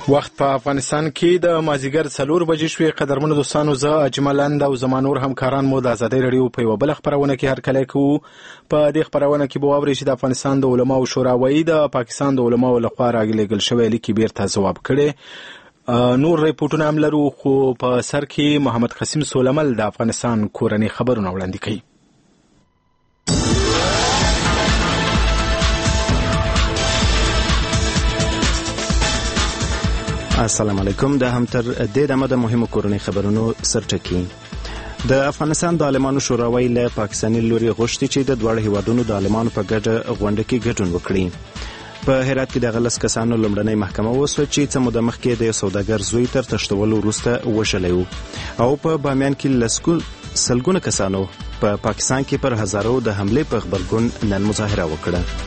وخت په افغانستان کې د مازیګر 4 بجې شوې. قدرمنو دوستانو، زه اجملند او زما نور همکاران مو د ازادۍ رادیو په یوه بله خپرونه کې هرکلی کوو. په دې خپرونه کې به واورئ چې د افغانستان د علماو شورا وایي د پاکستان د علماو لخوا رالیږل شوی لیک بیرته ځواب کړی. نور ریپورټونه هم لرو، خو په سر کې محمد قاسم سولمل د افغانستان کورنۍ خبرونه وړاندې کوي. السلام علیکم. د هم تر دې دمه د مهمو کورنۍ خبرونو سرټکی. د افغانستان د عالمانو شورا وایي له پاکستاني لوري غوښتي چې د دواړو هیوادونو د عالمانو په ګډه غونډه کې ګډون وکړي. په هرات کې د 10 کسانو لومړنۍ محکمه وسوه چې څه موده مخکې د سوداګر زوی تر تښتولو وروسته وشلی و، او په بامیان کې سلګونه کسانو په پاکستان کې پر هزارو د حملې په خبرګون نن مظاهره وکړه.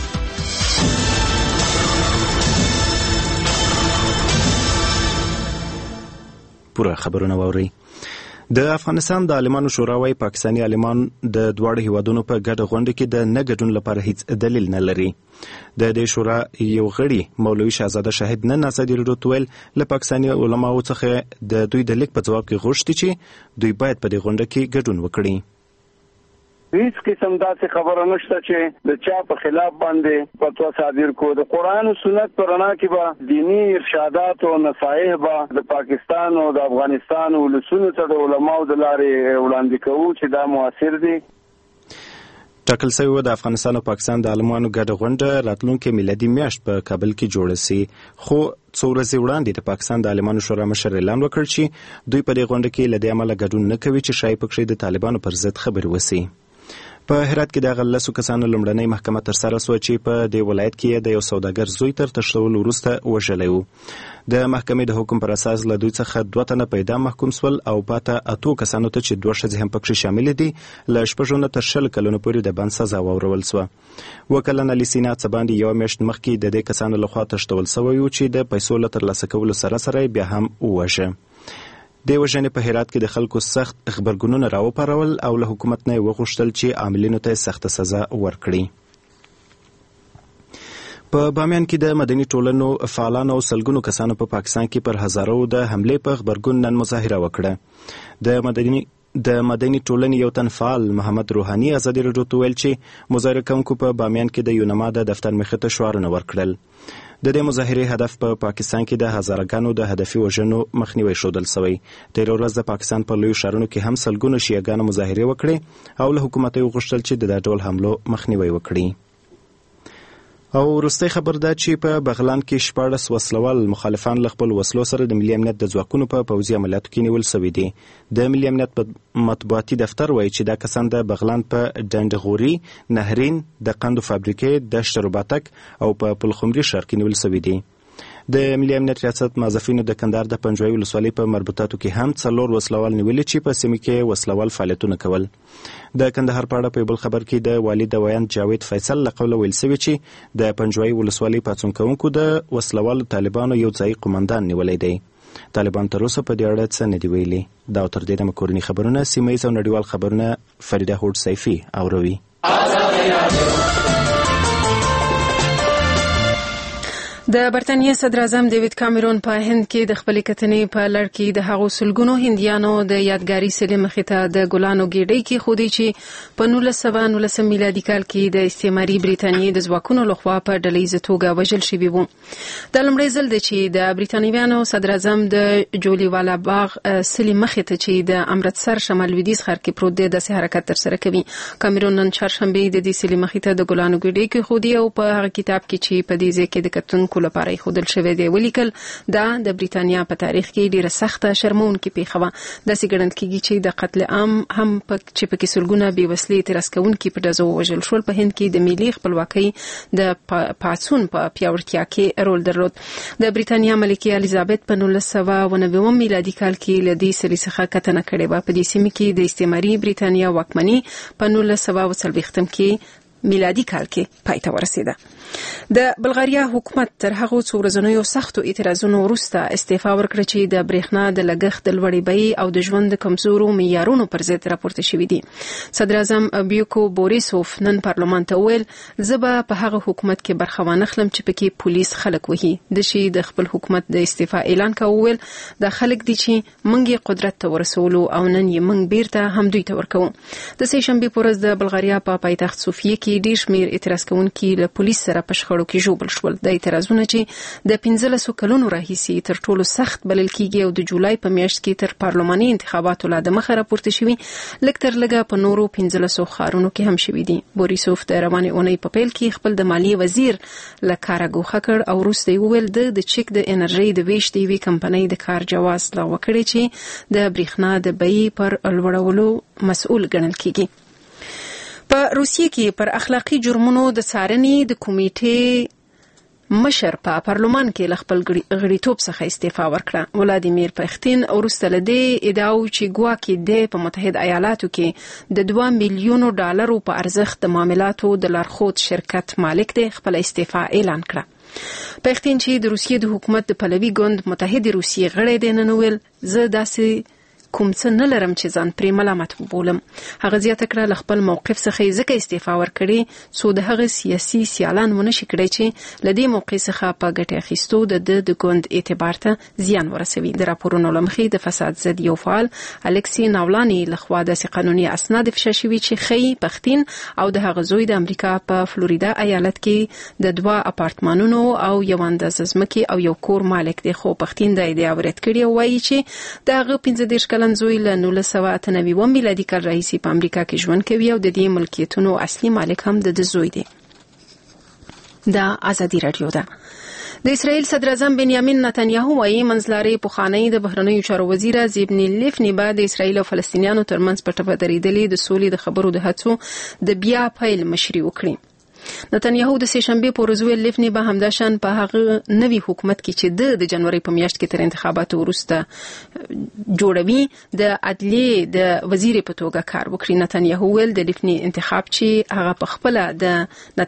پوره خبرونه واورئ. د افغانستان د عالمانو شورا وايي پاکستاني عالمان د دواړو هیوادونو په ګډه غونډه کې د نه ګډون لپاره هیڅ دلیل نه لري. د دې شورا یو غړي مولوي شهزاده شاهد نن ازادي راډیو ته ویل له پاکستاني علماو څخه د دوی د لیک په ځواب کې غوښتي چې دوی باید په دې غونډه کې ګډون وکړي. هیڅ قسم داسې خبره نشته چې د چا په خلاف باندې فتوا صادر کو. د قرآن او سنت پر رڼا کې به دینی ارشادات او نصایح به د پاکستان او د افغانستان ولسونو ته د علماو د لارې وړاندې کوو چې دا موثر دي. ټاکل شوی و د افغانستان او پاکستان د عالمانو ګډه غونډه راتلونکي میلادي میاشت په کابل کې جوړه سي، خو څو ورځې وړاندې د پاکستان د عالمانو شورا مشر اعلان وکړ چې دوی په دې غونډه کې له دې امله ګډون نه کوي چې شاید پکې د طالبانو پر ضد خبرې وسی. په هرات کې د 10 کسانو لومړنۍ محکمه تر سره سوه چې په دې ولایت کې د یو سوداګر زوی تر تښتولو وروسته وژلی و. د محکمې د حکم پر اساس له دوی څخه 2 تنه په اعدام محکوم سول او پاته 8 کسانو ته چې 2 ښځې هم پکې شامل دي له 6 نه تر 10 کلونو پورې د بند سزا واورول سوه. وکیل علی سینا څه باندې یو میاشت مخکې د دې کسانو لخوا تښتول سوی و چې د پیسو له ترلاسه کولو سره بیا هم ووژه. د وژنې په هرات کې د خلکو سخت خبرګونونه راوپارول او له حکومت نه وغوښتل چې عاملینو ته سخته سزا ورکړي. په بامیان کې د مدني ټولنو فعالانو او سلګونو کسانو په پاکستان کې پر هزارو د حملې په خبرګون نن مظاهره وکړه. د مدني ټولنې یو تن فعال محمد روحاني ازادي راډیو ته ویل چې مظاهره کوونکو په بامیان کې د یونما د دفتر مخې ته شعارونه ورکړل. د دې مظاهرې هدف په پاکستان کې د هزارګانو د هدفي وژنو مخنیوي ښودل شوی. تېره ورځ د پاکستان په لویو ښارونو کې هم سلګونو شیعهګانو مظاهرې وکړې او له حکومت یې وغوښتل چې د دې ډول حملو مخنیوي وکړي. او وروستی خبر دا چې په بغلان کې 14 وسلوال مخالفان له خپل وسلو سره د ملي امنیت د ځواکونو په پوځي عملیاتو کې نیول شوي دي. د ملي امنیت په مطبوعاتي دفتر وایي چې دا کسان د بغلان په ډنډغوري، نهرین، د قندو فابریکې، دشت رباطک او په پلخمري ښار کې نیول شوي دي. د ملي امنیت ریاست معزفینو د کندهار د پنجوایي ولسوالۍ په مربوطاتو کې هم 4 وسلوال نیولي چې په سیمه کې وسلوال فعالیتونه کول. د کندهار په اړه په بل خبر کې د والي د ویان جاوید فیصل له قوله ویل شوی چې د پنجوایي ولسوالۍ پاڅون کوونکو د وسلوالو طالبانو یو ځای قومندان نیولی دی. طالبان تر اوسه په دې اړه څه نه دي ویلي. دا تر دې دمه کورني خبرونه، سیمه ییز او نړیوال خبرونه فریده هوډ سیفي اوروي. د برتانیې صدر اعظم دیوید کامرون په هند کې د خپلې کتنې په لړ کې د هغو سلګونو هندیانو د یادګاري سلې مخې ته د ګلانو ګېډۍ کېښودې چې په 1919 میلادي کال کې د استعماري برتانیې د ځواکونو لخوا په ډلهییزه توګه وژل شوي وو. دا لومړی ځل دی چې د برتانویانو صدر اعظم د جولیوالا باغ سلې مخې ته چې د امرتسر شمال لویدیځ ښار کې پروت دی داسې حرکت ترسره کوي. کامرون نن چهارشنبې د دې سلې مخې ته د ګلانو ګېډۍ کېښودې او په هغه کتاب کې چې په دې ځای کې د کتونکو لپاره خودل شوی دی ولیکل دا د بریتانیا په تاریخ کې ډیره سخته شرمونکې پیښه وه. داسې ګڼل کېږي چې د قتل عام هم چې پکې سلګونه بې وسلې اعتراض کوونکي په ډزو ووژل شول. په هند کې د ملي خپلواکۍ د پاڅون په پیاوړتیا کې رول درلود. د بریتانیا ملکه الیزابت په 1990 میلادي کال کې له دې سلې څخه کتنه کړې وه. په دې سیمه کې د استعماري بریتانیا واکمني په 1940 کې میلادي کال کې پای ته ورسیده. د بلغاریا حکومت تر هغه څو ورځنیو سختو اعتراضونو وروسته استعفا ورکړه چې د برېښنا د لګښت د لوړې بیې او د ژوند د کمزورو معیارونو پر ضد راپورته شوي دي. صدر اعظم بیوکو بوریسوف نن پارلمان ته وویل زه به په هغه حکومت کې برخه وانخلم چې پکې پولیس خلک وهي. د شي د خپل حکومت د استعفا اعلان کا وویل د خلک دي چې موږ قدرت ته ورسولو او نن یې موږ بیرته هم دوی ته ورکوو. د سه شنبې په ورځ د بلغاریا په پایتخت صوفیه کې ډېر شمېر اعتراض کوونکي له پولیس سره په شخړو کې ژوبل شول. د اعتراضونه چې د 15 کلونو راهیسې تر ټولو سخت بلل کېږي او د جولای په میاشت کې تر پارلماني انتخاباتو لا دمخه راپورته شوي لږ تر لږه په نورو 15 ښارونو کې هم شوي دي. بوریسوف د روانې اونۍ په پیل کې خپل د مالیې وزیر له کاره ګوښه کړ او وروسته یې وویل د چک د انرژۍ د ویش د یوې کمپنۍ د کار جواز لغوه کړی چې د برېښنا د بیې پر لوړولو مسؤل ګڼل کېږي. په روسیې کې پر اخلاقي جرمونو د څارنې د کمیټې مشر په پارلمان کې له خپل غړیتوب څخه استعفا ورکړه. ولادیمیر پختین وروسته له دې ادعاو چې ګواکې د په متحد ایالاتو کې د 2 میلیونو ډالرو په ارزښت د معاملاتو د لارښود شرکت مالک دی خپل استعفا اعلان کړه. پختین چې د روسیې د حکومت د پلوي ګوند متحد روسیې غړی دی نن ویل زه داسې کوم څه نه لرم چې ځان پرې ملامت وبولم. هغه زیاته کړه له خپل موقف څخه ځکه استعفا ورکړي څو د هغه سیاسي سیالان ونشي کړی چې له دې موقع څخه په ګټه اخیستو د ګوند اعتبار ته زیان ورسوي. د راپورونو له مخې د فساد ضد یو فعال الکسی ناولانی لخوا داسې قانوني اسناد افشا شوي چې ښیي پختین او د هغه زوی د امریکا په فلوریدا ایالت کې د 2 اپارتمانونو او یو اندازه ځمکې او یو کور مالک دی. خو پختین د ادعا ورد کړی او وایي چې د هغه 15 کلن زوی له 1998 میلادي کال راهیسې په امریکا کې ژوند کوي او د دې ملکیتونو اصلي مالک هم د زوی دی. دا ازادي رادیو ده. د اسرائیل صدر اعظم بنیامین نتنیاهو وايي منځلاري پخوانی د بهرنیو چارو وزیر زیبنی لیفنی بعد اسرائیل او فلسطینیانو ترمنځ په ټپه درېدلې د سولې د خبرو د هڅو د بیا پیل مشري وکړي. نتنیاهو د سه شنبې په ورځ ویل لیفنی به همداشان په هغه نوي حکومت کې چې د جنوري په میاشت کې تر انتخاباتو وروسته جوړوي د عدلیې د وزیر په توګه کار وکړي. نتنیاهو ویل د لیفنی انتخاب چې هغه په خپل د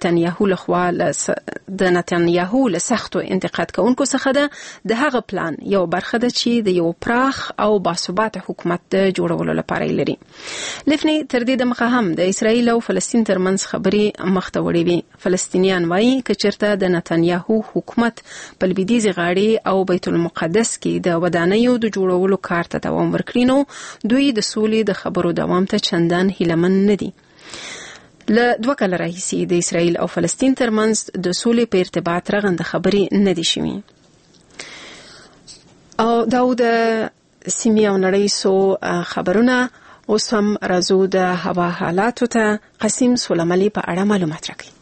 نتنیاهو له سختو انتقاد کوونکو څخه ده د هغه پلان یو برخه ده چې د یو پراخ او باثباته حکومت د جوړولو لپاره لري. لیفنی تر دې دمخه هم د اسرائیل او فلسطین ترمنځ خبرې مخته وړي. فلسطینیان وایي که چېرته د نتنیاهو حکومت په لویدیځې غاړې او بیت المقدس کې د ودانیو د جوړولو کار ته دوام ورکړي نو دوی د سولې د خبرو دوام ته چندان هیلهمن نه دي. له 2 کاله راهیسې د اسرائیل او فلسطین ترمنځ د سولې په ارتباط رغنده خبرې نه دي شوي. او دا د سیمې او نړۍ سو خبرونه. اوس هم راځو د هوا حالاتو ته. قسیم سلیمانی په اړه معلومات راکړي.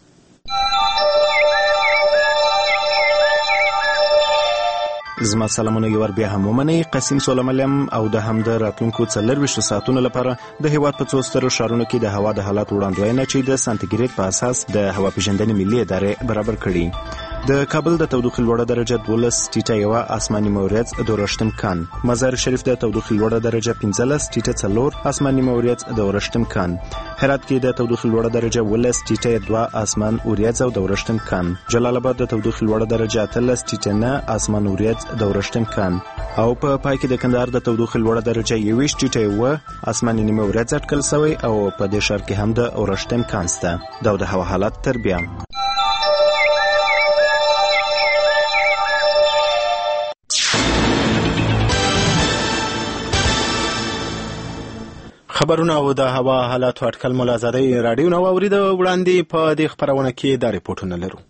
زما سلامونه یو ور بیا هم ومنئ. قسیم سلیمانی او د هم د راتلونکو 24 ساعتونو لپاره د هیواد په 2 سترو ښارونو کې د هوا د حالات وړاندوینه چې د سانتیګریډ په اساس د هوا پیژندنې ملي ادارې برابر کړي. د کابل د تودوخې لوړه درجه 12 ټیټه یو آسماني موریت د ورشتم کان. مزار شریف د تودوخې لوړه درجه 15 ټیټه 4 آسماني موریت د ورشتم کان. هرات کې د تودوخې لوړه درجه 12 ټیټه 2 آسمان اوریت د ورشتم کان. جلال آباد د تودوخې لوړه درجه 13 ټیټه 9 آسمان اوریت د ورشتم کان. او په پای کې د کندهار د تودوخې لوړه درجه 21 ټیټه 1 آسماني نیمه اوریت ځټکل شوی او په دې ښار کې هم د ورشتم کان سته. دا د هوا حالات تر بیا. خبرونه او د هوا حالات اټکل مول آزادۍ رادیو نو اورید وړاندې په دې خبرونه کې د ریپورتونو لرو.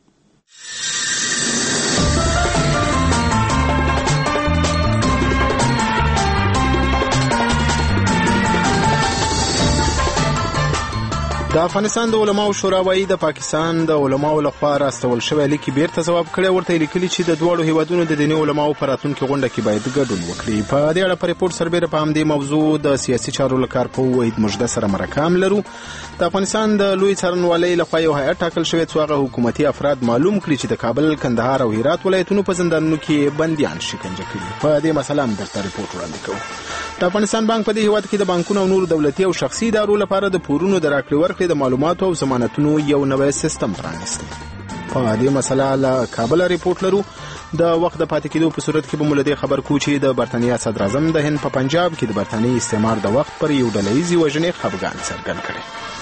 د افغانستان د علماو شورا وايي د پاکستان د علماو لخوا راستول شوی لیک بیرته ځواب کړی. ورته لیکلي چې د دوړو هیوادونو د دیني علماو په راتلونکي غونډه کې باید ګډون وکړي. په دې اړه په ریپورت سربېره په همدې موضوع د سیاسي چارو لپاره په وحید مجده سره مرکه لرو. د افغانستان د لوی څارنوالۍ لخوا یو هیئت ټاکل شوی چې هغه حکومتي افراد معلوم کړي چې د کابل، کندهار او هرات ولایتونو په زندانونو کې بنديان شکنجه کړي. په دې مسله هم درته ریپورت وړاندې کوو. د افغانستان بانک په دې هیواد کې د بانکونو او نورو دولتي او شخصي ادارو لپاره د پورونو د راکړې ورکړې د معلوماتو او ضمانتونو یو نوی سیستم پرانیستی. په دې مسله له کابل ریپورت لرو. د وخت د پاتې کېدو په صورت کې به مولدي خبر کو چې د برتانیا صدر اعظم د هند په پنجاب کې د برتانیې استعمار د وخت پر یو ډلهیزې وژنې خفګان څرګند کړي.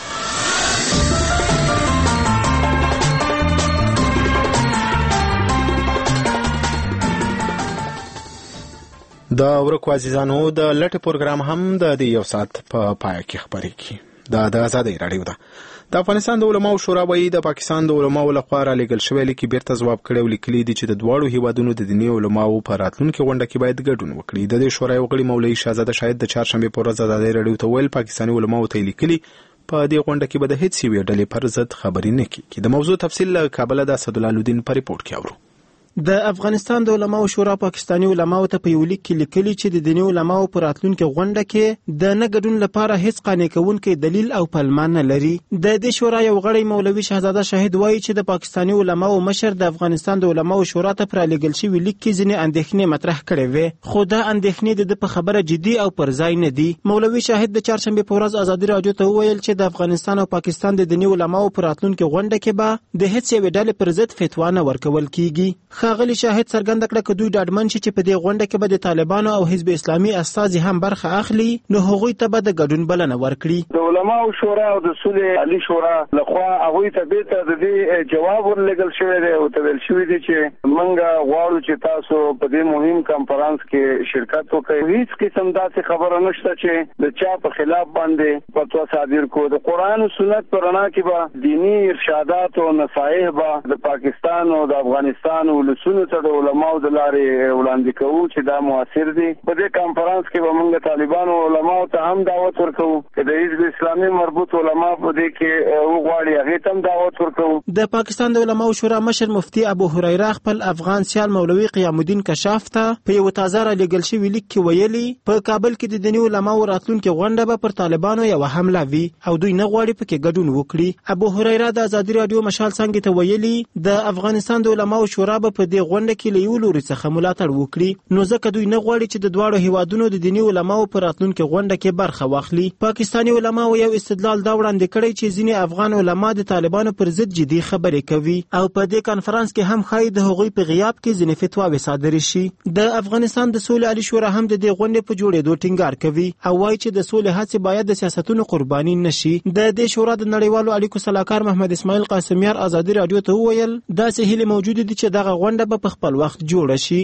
د ورکو عزیزانو د لټ پروګرام هم د یو ساعت په پای کې خبرېږي. د آزادۍ راډیو ده. د افغانستان د علماو شورا وایي د پاکستان د علماو لخوا رالیږل شوی لیک بیرته ځواب کړی او لیکلي دي چې د دواړو هیوادونو د دیني علماو په راتلونکي غونډه کې باید ګډون وکړي. د دې شورا یو غړي مولوي شهزاده شاهد د چهارشنبې په ورځ آزادۍ راډیو ته ویل پاکستاني علماو ته لیکلي په دې غونډه کې به د هیڅ یوې ډلې پر ضد خبرې نه کیږي. د موضوع تفصیل له کابل د اسدالله الدین په ریپورت کې اورو. د افغانستان د علماو شورا پاکستاني علماو ته په یو لیک کې لیکلي چې د دیني علماو په راتلونکي غونډه کې د نه ګډون لپاره هیڅ قانع کوونکی دلیل او پلمان نه لري. د دې شورا یو غړی مولوي شهزاده شاهد وایي چې د پاکستاني علماو مشر د افغانستان د علماو شورا ته پر لیکل شوی لیک کې ځینې اندېښنې مطرح کړې وې، خو دا اندېښنې د په خبره جدي او پر ځای نه دي. مولوي شاهد د چهارشنبې په ورځ ازادي راډیو ته وویل چې د افغانستان او پاکستان د دیني علماو په راتلونکي غونډه کې به د هیڅ یوې ډلې پر ضد فتوا نه ورکول کیږي. ښاغلي شاهد څرګنده کړه چې دوی ډاډمن شي چې په دې غونډه کې به د طالبانو او حزب اسلامي استازي هم برخه اخلي، نو هغوی ته به د ګډون بلنه ورکړي. د علماو شورا او د صلح علي شورا لخوا هغوی ته بیرته د دې جواب ورلګل شوی دی او ته ویل شوی دی چې موږ غواړو چې تاسو په دې مهم کانفرنس کې شرکت وکړئ. هیڅ قسم داسې خبره نشته چې د چا په خلاف باندې فتوا صادر کو. د قرآن او سنت پر رڼا کې به دینی ارشادات او نصایح به د پاکستان او د افغانستان ولسونو ته د علماو د لارې وړاندې کوو چې دا موثر دي. په دې کانفرنس کې به موږ طالبانو علماو ته هم دعوت ورکوو چې د حزب اسلامي مربوط علما په دې کې وغواړي هغې ته هم دعوت ورکوو. د پاکستان د علماو شورا مشر مفتي ابو هريره خپل افغان سیال مولوي قیام الدین کشاف ته په یو تازه رالیږل شوي لیک کې ویلي په کابل کې د دیني علماو راتلونکې غونډه به پر طالبانو یوه حمله وي او دوی نه غواړي پکې ګډون وکړي. ابو هريره د ازادي راډیو مشال څنګه ته ویلي د افغانستان د علماو شورا به په دې غونډه کې له یو لوري څخه ملاتړ وکړي، نو ځکه دوی نه غواړي چې د دواړو هیوادونو د دیني علماو په راتلونکي غونډه کې برخه واخلي. پاکستاني علماو یو استدلال دا وړاندې کړی چې ځینې افغان علما د طالبانو پر ضد جدي خبرې کوي او په دې کانفرنس کې هم ښایي د هغوی په غیاب کې ځینې فتواوې صادرې شي. د افغانستان د سولې علي شورا هم د دې غونډې په جوړېدو ټینګار کوي او وایي چې د سولې هڅې باید د سیاستونو قرباني نشي. د دې شورا د نړیوالو اړیکو سلاکار محمد اسماعیل قاسمیار ازادي راډیو ته وویل داسې هیلې موجودې دي چې دغه غونډه به په خپل وخت جوړه شي.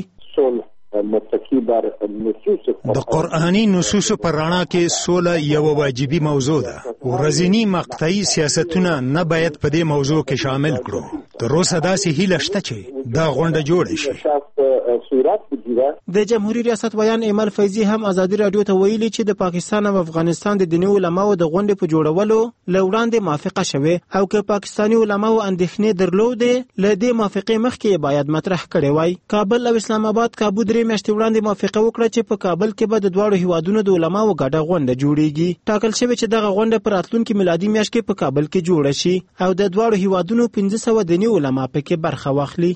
د قرآني نصوصو پر رڼا کې سوله یو واجبي موضوع ده. ورځنی مقطعي سیاستونه نه باید په دې موضوع کې شامل کړو. تر اوسه داسې هیله شته چې دا غونډه جوړه شي. د جمهوریت ریاست ویان ایمل فیضی هم ازادي راډیو ته ویلي چې د پاکستان او افغانستان د دیني علماو د غونډې په جوړولو له وړاندې موافقه شوې او که پاکستاني علماو اندېښنې درلودې له دې موافقې مخکې باید مطرح کړې وای. کابل او اسلام آباد کابو درې میاشتې وړاندې موافقه وکړه چې په کابل کې به د دواړو هیوادونو د علماو ګډه غونډه جوړیږي. ټاکل شوی چې دغه غونډه په راتلونکي میلادي میاشت کې په کابل کې جوړه شي او د دواړو هیوادونو 1500 دیني علما پکې برخه واخلي.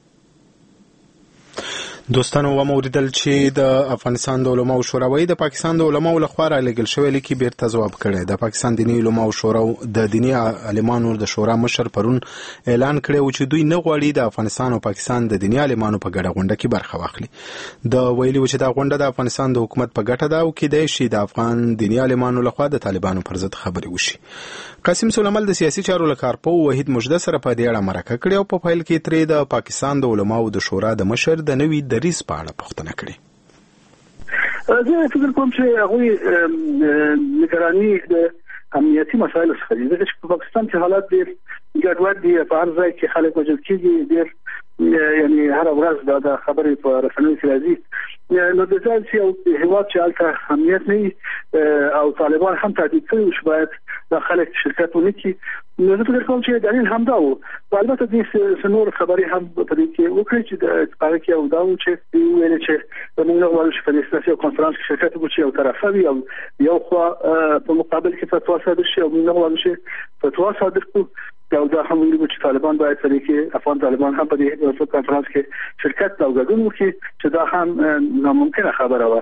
دوستانو وموریدل چې د افغانستان د علماو شورا وایي د پاکستان د علماو لخوا رالیږل شوی لیک بیرته ځواب کړی. د پاکستان دیني علماو شورا د دیني عالمانو د شورا مشر پرون اعلان کړی و چې دوی نه غواړي د افغانستان او پاکستان د دیني عالمانو په ګډه غونډه کې برخه واخلي. د ویلي و چې دا غونډه د افغانستان د حکومت په ګټه ده او کېدای شي د افغان دیني عالمانو لخوا د طالبانو پر ضد خبرې وشي. قاسم سلیمال د سیاسي چارو لکارپو وحید مجده سره په دې اړه مرکه کړې او په فایل کې ترې د پاکستان د علماو د شورا د مشر د نوي دریس په اړه پوښتنه کړې. زه فکر کوم چې هغوی نگرانی د امنیتي مسایلو څخه دي، ځکه چې په پاکستان کې حالات ډېر ګډوډ دي. په هر ځای کې خلک وژل کېږي، ډېر یعنی هر ورځ دا خبرې په رسنیو کې راځي. نو د ځای چې یو هېواد چې هلته امنیت نه وي او طالبان هم تهدید کړي چې باید دا خلک شرکت ونه کړي. نو زه فکر کوم چې دلیل همدا و. البته دې نور خبرې هم په دې کې وکړي چې د هغه کې او دا و چې ویل چې موږ نه غواړو چې په دې سیاسي کانفرنس کې شرکت وکړي او طرفه وي او یو خوا په مقابل کې فتوا صادر شي او موږ نه غواړو چې فتوا صادر کړو. او دا هم ویل چې طالبان باید په دې کې افغان طالبان هم په دې کانفرنس کې شرکت او ګډون وکړي چې دا هم ناممکنه خبره وه.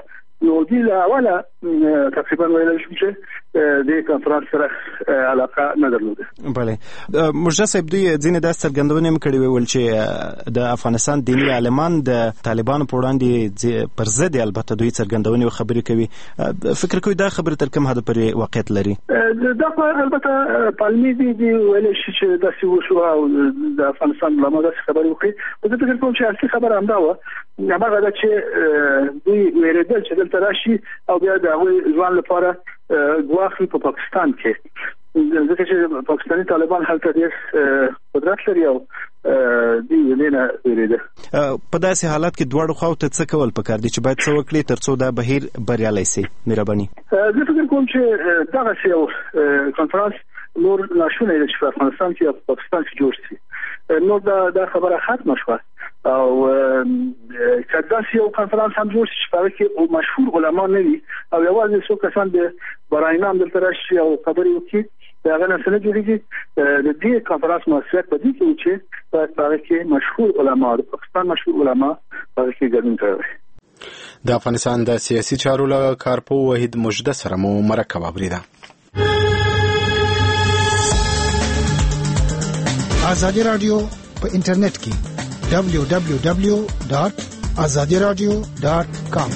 نو دې له اوله تقریبا ویل شو چې د کنفرانس سره علاقه نه درلوده. بله مرشد صاحب دوی ځینې داسې څرګندونې هم کړې ویل چې د افغانستان دیني عالمان د طالبانو په وړاندې پر ضد البته دوی څرګندونې او خبرې کوي. فکر کوي دا خبره تر کوم حد پورې واقعیت لري؟ دا البته پالمي دي ویل شي چې داسې وشو او د افغانستان علما داسې خبرې وکړي. زه فکر کوم چې اصلي خبره همدا وه، هغه ده چې دوی ویرېدل چې دلته راشي او بیا د هغوی ځوان لپاره ګواښ په پاکستان کې، ځکه چې پاکستاني طالبان هلته ډېر قدرت لري او دوی نه ویرېده. په داسې حالات کې دواړو خواو ته څه کول پکار دي چې باید څه وکړي تر څو دا بهیر بریالی سي؟ مهرباني. زه فکر کوم چې دغسې یو کنفرانس نور ناشونی ده چې په افغانستان کې او په پاکستان کې جوړ شي. نو دا خبره ختمه شوه او که داسې یو کنفرانس هم جوړ شي چې په هغه کې مشهور علما نه وي او یوازې څو کسان د برای نام دلته راشي او خبرې وکړي، د هغه نه څه نه جوړېږي. د دې کنفرانس موثریت په دې کې و چې باید په هغه کې مشهور علما، د پاکستان مشهور علما په هغه کې ګډون کوي. د افغانستان د سیاسي چارو له کارپو وحید مجده سره مو مرکه واوریده. ازادي رادیو په انټرنیټ کې www.azadiradio.com.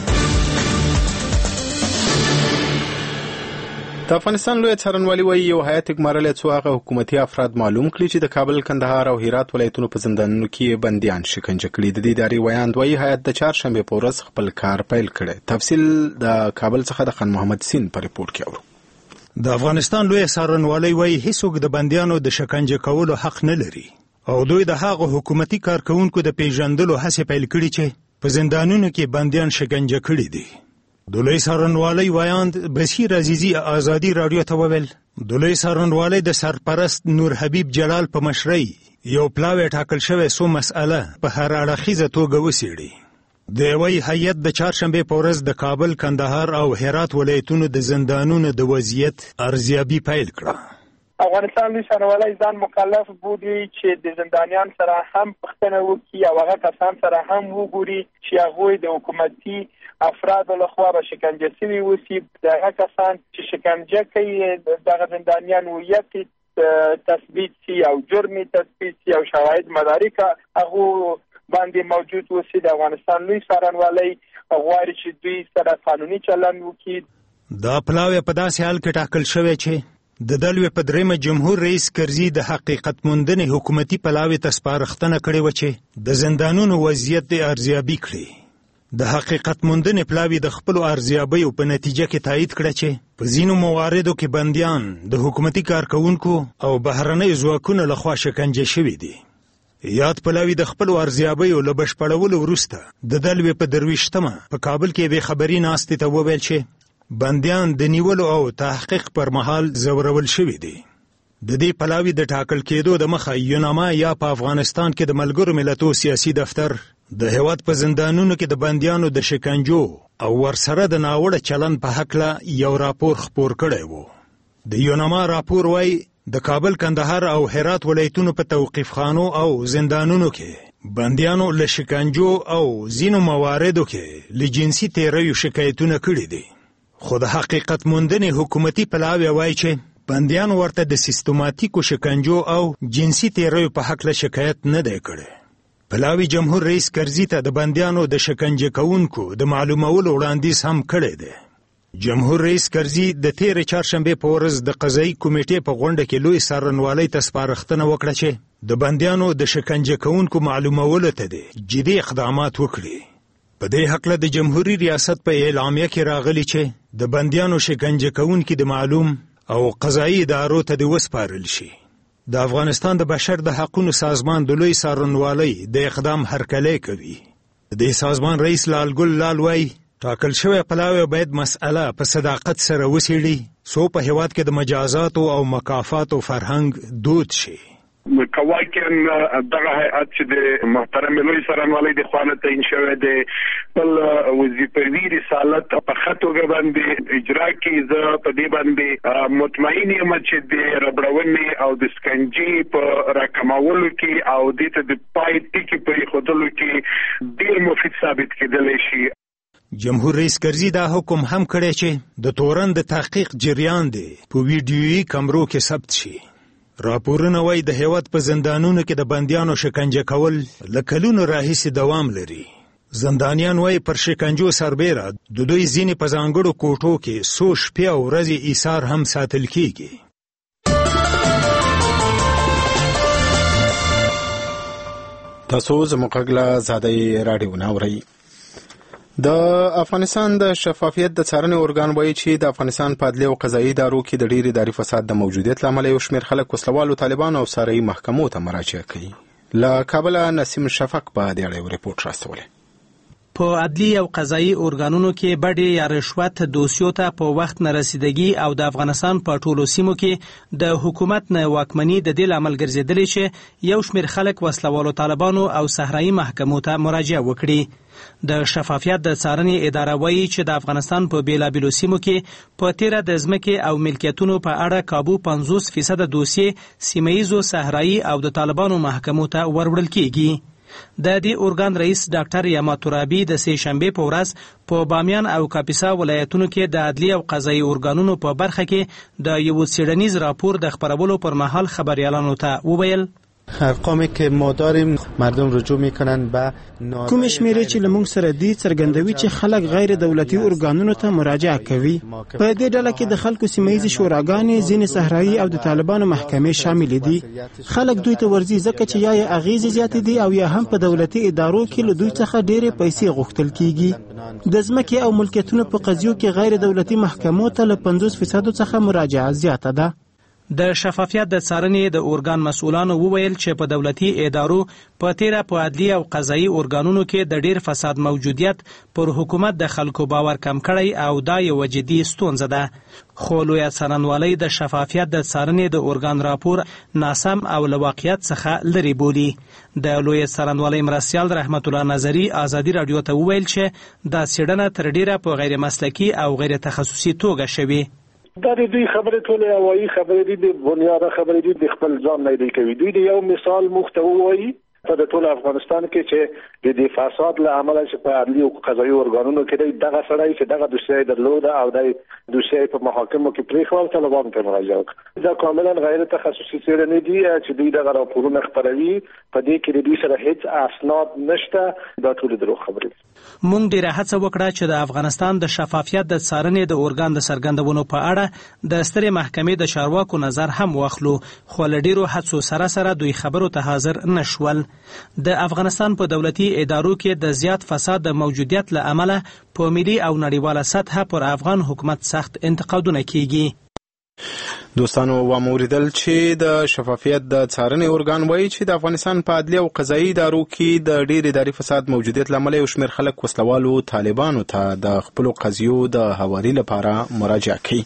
د افغانستان لوی څارنوالي وایي یو هیات ګمارلی څو هغه حکومتي افراد معلوم کړي چې د کابل، کندهار او هرات ولایتونو په زندانونو کې بندیان شکنجه کړي. د دې ادارې ویاند وایي هیات د چهارشنبې په ورځ خپل کار پیل کړی. تفصیل د کابل څخه د خان محمد سین په ریپورت کې اورو. د افغانستان لوی څارنوالي وایي هیڅوک د بندیانو د شکنجه کولو حق نه لري او دوی د هغه حکومتي کارکونکو د پیژندلو هڅې پیل کړي چې په زندانونو کې بندیان شکنجه کړي دي. د لوی څارنوالۍ ویاند بصیر عزیزی ازادي رادیو ته وویل د لوی څارنوالۍ د سرپرست نور حبیب جلال په مشرۍ یو پلاوی ټاکل شوی څو مسأله په هر اړخیزه توګه وڅېړي. د یوې هیئت د چهارشنبې په ورځ د کابل، کندهار او هرات ولایتونو د زندانونو د وضعیت ارزیابي پیل کړه. افغانستان لوی څارنوالۍ ځان مکلف بودی چې د زندانیان سره هم پوښتنه وکړي او هغه کسان سره هم وګوري چې هغوی د حکومتي افرادو لخوا به شکنجه شوي اوسي. دغه کسان چې شکنجه کوي دغه زندانیان هویت تثبیت شي او جرم تثبیت شي او شواهد مدارک هغو باندې موجود اوسي. د افغانستان لوی څارنوالۍ غواړي چې دوی سره قانوني چلند وکړي. دا پلاوی په داسې حال کې ټاکل شوی چې د دلوي په دریمه جمهور رئیس کرزي د حقیقت موندنې حکومتي پلاوی ته سپارښتنه کړې و چې د زندانونو وضعیت د ارزیابي کړي. د حقیقت موندنې پلاوی د خپل ارزیابیو په نتیجه کې تایید کړه چې په ځینو مواردو کې بندیان د حکومتي کارکونکو او بهرنۍ ځواکونو لخوا شکنجه شوي دي. یاد پلاوی د خپل ارزیابیو له بشپړولو وروسته د دلوي په 23مه په کابل کې به خبري ناستې ته وویل چې بندیان د نیولو او تحقیق پر مهال زورول شوي دي. د دې پلاوی د ټاکل کېدو د مخه یوناما یا په افغانستان کې د ملګرو ملتونو سیاسي دفتر د هیواد په زندانونو کې د بندیانو د شکنجو او ورسره د ناوړه چلند په هکله یو راپور خپور کړی و. د یوناما راپور وایي د کابل، کندهار او هرات ولایتونو په توقیفخانو او زندانونو کې بندیانو له شکنجو او ځینو مواردو کې له جنسي تیریو شکایتونه کړي دي. خو د حقیقت موندنې حکومتي پلاوی وایي چې بندیان ورته د سیستماتیکو شکنجو او جنسي تیریو په هکله شکایت نه دی کړی. پلاوی جمهور رئیس کرزي ته د بندیانو د شکنجه کوونکو د معلومولو وړاندیز هم کړی دی. جمهور رئیس کرزي د تیر چهارشنبې په ورځ د قضایي کمیټې په غونډه کې لوی څارنوالۍ ته سپارښتنه وکړه چې د بندیانو د شکنجه کوونکو معلومولو ته د جدي اقدامات وکړي. په دې هکله د جمهوریت ریاست په اعلامیه کې راغلی چې د بندیانو شکنجه کوونکو د معلوم او قضایي ادارو ته د وسپارل شي. د افغانستان د بشر د حقوقو سازمان د لوی څارنوالۍ د اقدام هرکلی کوي. د سازمان رئیس لالګل لال وایي ټاکل شوی پلاوی باید مسأله په صداقت سره وڅېړي څو په هیواد کې د مجازاتو او مکافاتو فرهنګ دود شي. کواکن دغه هیئت چې د محترم لوی څارنوالۍ د خوا نه تعیین شوی دی خپل وظیفوي رسالت په ښه توګه باندې اجرا کړي. زه په دې باندې مطمئن یم چې د ربړونې او د سکنجې په راکمولو کې او دې ته د پای ټکي په ایښودلو کې ډېر مفید ثابت کېدلی شي. جمهور رئیس کرزي دا حکم هم کړی چې د تورن د تحقیق جریان دی په ویډیویي کمرو کې ثبت شي. راپورونه وایي د هیواد په زندانونو کې د بندیانو شکنجه کول له کلونو راهیسې دوام لري. زندانیان وایي پر شکنجو سربیره د دوی ځینې په ځانګړو کوټو کې څو شپې او ورځې ایثار هم ساتل کیږي. تاسو زموږ غږ له ازادۍ راډیو نه اورئ. د افغانستان د شفافیت د څارنې ارګان وایي چې د افغانستان په عدلیه او قضایي ادارو کې د ډېر اداري فساد د موجودیت له امله یو شمېر خلک وسلوالو، طالبانو او سارایي محکمو ته مراجعه کوي. له کابله نسیم شفق په دې اړه یو ریپورټ راستولی. په عدلی او قضایي ارګانونو کې بډې یا رشوت دوسیو ته په وخت نه رسیدګي او د افغانستان په ټولو سیمو کې د حکومت نه واکمني د دې لامل ګرځېدلې چې یو شمېر خلک وسلوالو، طالبانو او صحرایي محکمو ته مراجعه وکړي. د شفافیت د څارنې اداره وایي چې د افغانستان په بیلابیلو سیمو کې په تیره د ځمکې او ملکیتونو په اړه کابو 50% دوسیې سیمهیزو، صحرایي او د طالبانو محکمو ته وروړل کیږي. د دې ارګان رئیس ډاکټر یما ترابي د سه شنبه په ورځ په بامیان او کاپیسا ولایتونو کې د عدلی او قضایي ارګانونو په برخه کې د یو څېړنیز راپور د خبرولو پر مهال خبريالانو ته وویل ارقامی که ما داریم مردم رجوع میکنن به کوم شمیرې چې لمونږ سره دي څرګندوي چې خلک غیر دولتي ارګانونو ته مراجعه کوي. په دې ډله کې د خلکو سیمهیزې شوراګانې، ځینې صحرایي او د طالبانو محکمې شامل دي. خلک دوی ته ورځي ځکه چې یا اغیزې زیات دي او یا هم په دولتي ادارو کې له دوی څخه ډېرې پیسې غوښتل کیږي. د ځمکې او ملکیتونو په قضیو کې غیر دولتي محکمو ته له 50% څخه مراجعه زیاته ده. د شفافیت د څارنې د ارګان مسؤلانو وویل چې په دولتي ادارو په تیره په عدلی او قضایي ارګانونو کې د ډیر فساد موجودیت پر حکومت د خلکو باور کم کړی او دا یو جدي ستونزه ده. خو لویه څارنوالۍ د شفافیت د څارنې د ارګان راپور ناسم او له واقعیت څخه لرې بولي. د لویه څارنوالۍ مرستیال رحمت الله نظري ازادي راډیو ته وویل چې دا څېړنه تر ډیره په غیر مسلکي او غیر تخصصي توګه شوې. دا د دوی خبرې ټولې هوایي خبرې دي، د بنیاده خبرې دي، د خپل ځان نه دی کوي. دوی د یو مثال مخته وایي په ټول افغانستان کې چې د فساد له امله چې په عدلی او قضایي ارګانونو کې دغه سړی چې دغه دوسیه درلوده او د دوسیه په محاکمو کې پریښول، طالبانو ته مراجعه وکړه. دا کاملا غیر تخصصي څېړنې دي چې دوی دغه راپورونه خپروي، په دې کې د دوی سره هیڅ اسناد نشته. دا ټول دروغ خبرې دي. مونږ ډیره هڅه وکړه چې د افغانستان د شفافیت د څارنې د ارګان د څرګندونو په اړه د سترې محکمې د چارواکو نظر هم واخلو، خو له ډیرو هڅو سره دوی خبرو ته حاضر نشول. د افغانستان په دولتي ادارو کې د زیات فساد د موجودیت له امله په ملي او نړیواله سطحه پر افغان حکومت سخت انتقادونه کیږي. دوستانو واوریدل چې د شفافیت د څارنې ارګان وایي چې د افغانستان په عدلیه او قضایي ادارو کې د ډېر اداري فساد موجودیت له امله یو شمېر خلک وسلوالو، طالبانو ته د خپلو قضیو د هواري لپاره مراجعه کوي.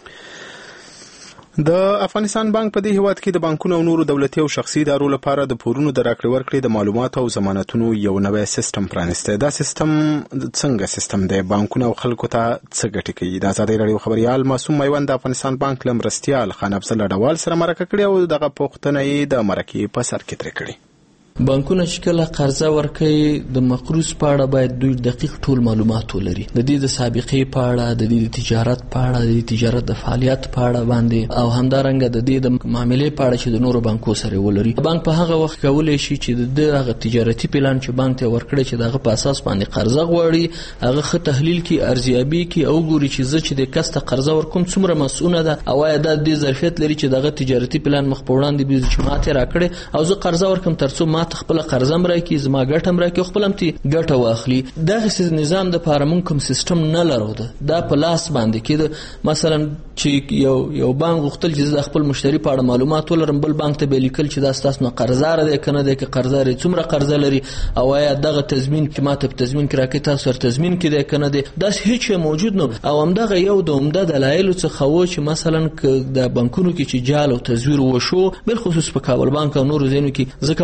د افغانستان بانک په دې هیواد کې د بانکونو او نورو دولتي او شخصي ادارو لپاره د پورونو د راکړې ورکړې د معلوماتو او ضمانتونو یو نوی سیستم پرانیستی. دا سیستم څنګه سیستم دی؟ بانکونه او خلکو ته څه ګټې کوي؟ د ازادۍ راډیو خبریال معصوم میوند د افغانستان بانک له مرستیال خان افضل اډوال سره مرکه کړې او دغه پوښتنه یې د مرکې په سر کې ترې کړې. بانکونه چې کله قرضه ورکوي د مقروض په اړه باید دوی دقیق ټول معلومات ولري، د دې د سابقې په اړه، د دې د تجارت په اړه، د تجارت د فعالیت په اړه باندې او همدارنګه د دې د معاملې په اړه چې د نورو بانکو سره ولري. بانک په هغه وخت کولای شي چې د هغه تجارتي پلان چې بانک ته ورکړي چې دغه په اساس باندې قرضه غواړي، هغه ښه تحلیل کی، ارزیابي کی او ګوري چې زه چې د کس ته قرضه ورکوم څومره مسؤونه ده او آیا د دې ظرفیت لري چې دغه تجارتي پلان مخ په وړاندې به چې ماته راکړي او زه قرضه ورکوم ترڅو ماته خپل قرضه راکړي، زما ګټه راکړي، خپل هم تی ګټه واخلي. دغه نظام د لپاره موږ کوم سیستم نه لرو. دا په لاس باندې کې مثلا چې یو بانک غوښتل چې د خپل مشتری په اړه معلومات ولرم، بل بانک ته به لیکل چې دا ستاسو نه قرضدار دی کنه دی، کې قرضدار څومره قرضه لري او آیا دغه تضمین چې ماته په تضمین کې راکړي تاسو سره تضمین کې دی کنه دی. دا هیڅ موجود نه او همدغه یو د عمده دلایل څخه و چې مثلا د بانکونو کې چې جال او تزویر وشو، بل خصوص په کابل بانک او نورو ځایونو کې، ځکه موږ د یو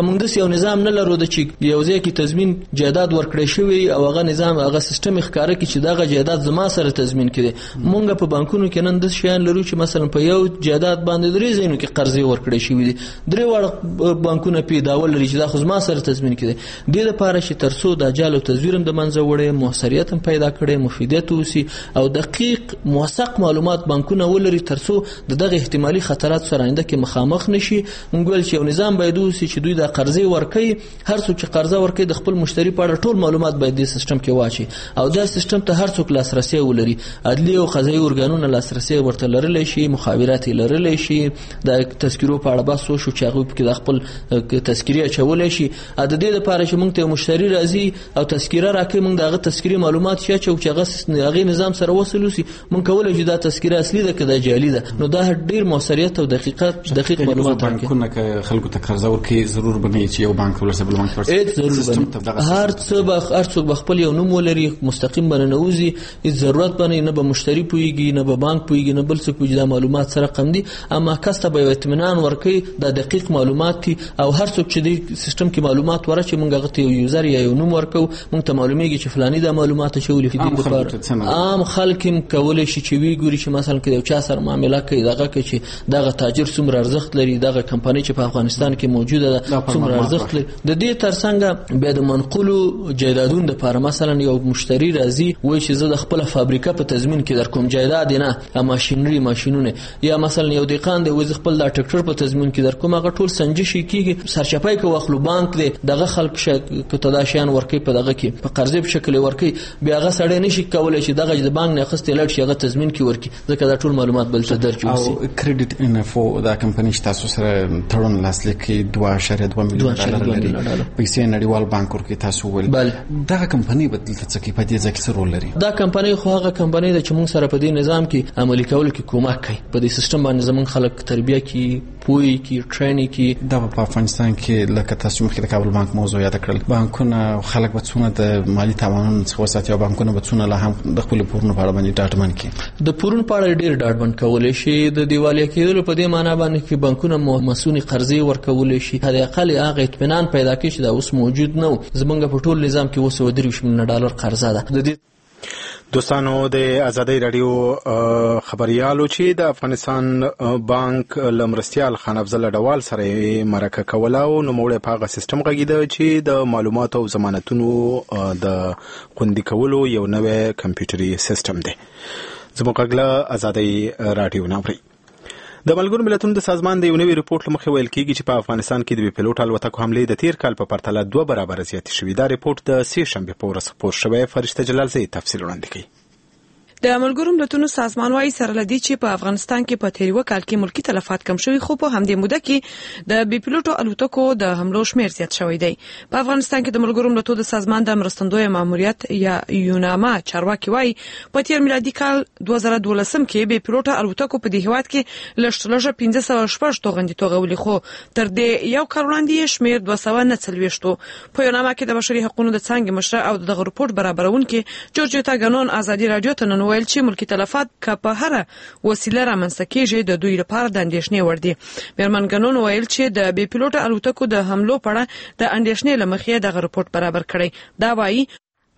یو نظام نه لرو د چې یو ځای کې تضمین جایداد ورکړی شوی او هغه نظام هغه سیستم ښکاره کړي چې دغه جایداد زما سره تضمین کړي. مونږ په بانکونو کې نن د شیان لرو چې مثلا په یو جایداد باندې درې ځایونو کې قرضې ورکړی شوی دي، درې واړه بانکونه په داول لري چې دا خو زما سره تضمین کړي. د لپاره چې ترڅو د جال او تزویر د منځه وړي، موثریت هم پیدا کړي، مفیدیت اوسي او دقیق موثق معلومات بانکونه ولري ترڅو دغه احتمالي خطرات سره آینده کې مخامخ نشي. مونږ ول چې یو نظام باید اوسي چې دوی د قرضې ورکړي، هر څوک چې قرضه ورکړي د خپل مشتری په اړه ټول معلومات باید د سیستم کې واچي او دا سیستم ته هر څوک لاسرسي ولري. عدلي او قضایي ارګانونه لاسرسي ورته لرلی شي، مخابرات لرلی شي، د تذکرو په اړه بحث وشو چې هغه په د خپل تذکری اچولای شي. د دې لپاره چې مونږ ته مشتری راځي او تذکره راکړي، مونږ دغه تذکری معلومات چې هغه نظام سره وصل وسی، مونږ کولای شو دا تذکره اصلي ده که دا جعلي ده. نو دا ډیر موثریت او دقیق معلومات بانکونه که خلکو ته قرضه ورکړي ضرور بنئ چې یو بانک ولرسه بل بانک ورسه، هر څوک به خپل یو نوم ولري، مستقیم باندې نوځي، هیڅ ضرورت باندې نه به مشتری پويږي، نه به بانک پويږي، نه بل څه پويږي. دا معلومات سره کم دي، اما کسته به اطمینان ورکړي دا دقیق معلومات دي او هر څوک چې د سیستم کې معلومات ورچې مونږ هغه ته یو یوزر یا یو نوم ورکو، مونږ ته معلومیږي چې فلانی دا معلومات شولې دي. لپاره عام خلک هم کولای شي چې وی ګوري چې مثلا کې یو چا سره معامله کوي، دغه کې چې دغه تاجر څومره ارزښت لري، دغه کمپنی چې په افغانستان کې موجوده ده څومره ارزښت لري. د دې ترڅنګ بیا د منقولو جایدادونو لپاره مثلا یو مشتری راځي وایي چې زه د خپل فابریکه په تضمین کې در کوم جایداد نه ماشینونه، یا مثلا یو دیقان دی وایي خپل د ټریکټر په تضمین کې در کوم، هغه ټول سنجش کیږي، سرچپای کوي واخلو بانک دی دغه خلک که تداشیان ورکي په دغه کې په قرضې په شکل ورکي، بیا هغه سړی نشي کولای چې دغه د بانک نه اخیستل لړ شي هغه تضمین کې ورکي، ځکه دا ټول معلومات بل څه درج وسی. او کریډټ انفو دا کمپنی چې تاسو سره تړون لاسلیک کړي 2.2 میلیون ډالر لري، پیسې نړیوال بانک ورکي تاسو ول دا کمپنی بدل څه کې په دې ځکه څه رول لري؟ دا کمپنی خو هغه کمپنی ده چې موږ سره په دې نظام کې عملي کول کې کومک کوي، په دې سیستم باندې زمون خلک تربیه کی پوي کی ټرینینګ کی. دا په افغانستان کې لکه تاسو مخکې د کابل بانک موضوع یاد کړل، بانکونه خلک به څونه د مالی تاوانونو څخه وساتي او بانکونه به څونه لا هم د خپل پورونو په اړه باندې ډاډمن کړي. د پورونو په اړه ډیر ډاډمن کولای شي، د دیوالیا کېدل په دې معنی باندې چې بانکونه مسونی قرضې ورکول شي، هغه اقل هغه اطمینان پیدا کړي چې دا اوس موجود نه و. زمونږ په ټول نظام کې اوس 3 میلیون ډالر قرضه ده. دوستانو د ازادۍ رادیو خبريالو چې د افغانستان بانک لمرستيال خان افضل ډوال سره مرکه کوله او نوموړی په هغه سیستم غږیده چې د معلوماتو او ضمانتونو د خوندي کولو یو نوې کمپیوټري سیستم دی. زموږ غږ ازادۍ رادیو ناوړي. د ملګرو ملتونو د سازمان د یو نوي ریپورت لمخې ویل کېږي چې په افغانستان کې د پیلوټ الوتکو حملې د تیر کال په پرتله 2 برابر زیاتې شوې. دا ریپورت د سې شنبې په ورځ خپور شوی. فرشته جلال زی تفصیل وړاندې کوي. د ملګرو ملتونو سازمان وايي سره لدی چې په افغانستان کې په تیریو کال کې ملکی تلفات کم شوي، خو په همدې موده کې د بي پیلوټو الوتکو د حملو شمیر زیات شوی دی. په افغانستان کې د ملګرو ملتونو د سازمان د مرستندوی ماموریت یا یوناما چارواکي وايي په تیر میلادي کال 2012 کې بي پیلوټو الوتکو په دې هیواد کې لږ 1506 توغندي توغولي، خو تر دې یو کال وړاندې شمیر 240 په یوناما کې د بشري حقوقو د څنګه مشر او د ریپورت برابرونکو جورجیتا غنون ازادي رادیو ته ویل چې ملکی تلفات که په هر وسیله رامنځته کېږي د دوی لپاره د اندېښنې وړ دي. میرمن غنون ویل چې د بي پیلوټ الوتکو د حملو په اړه د اندېښنې لمخې د ریپورت برابر کړی. دا وایي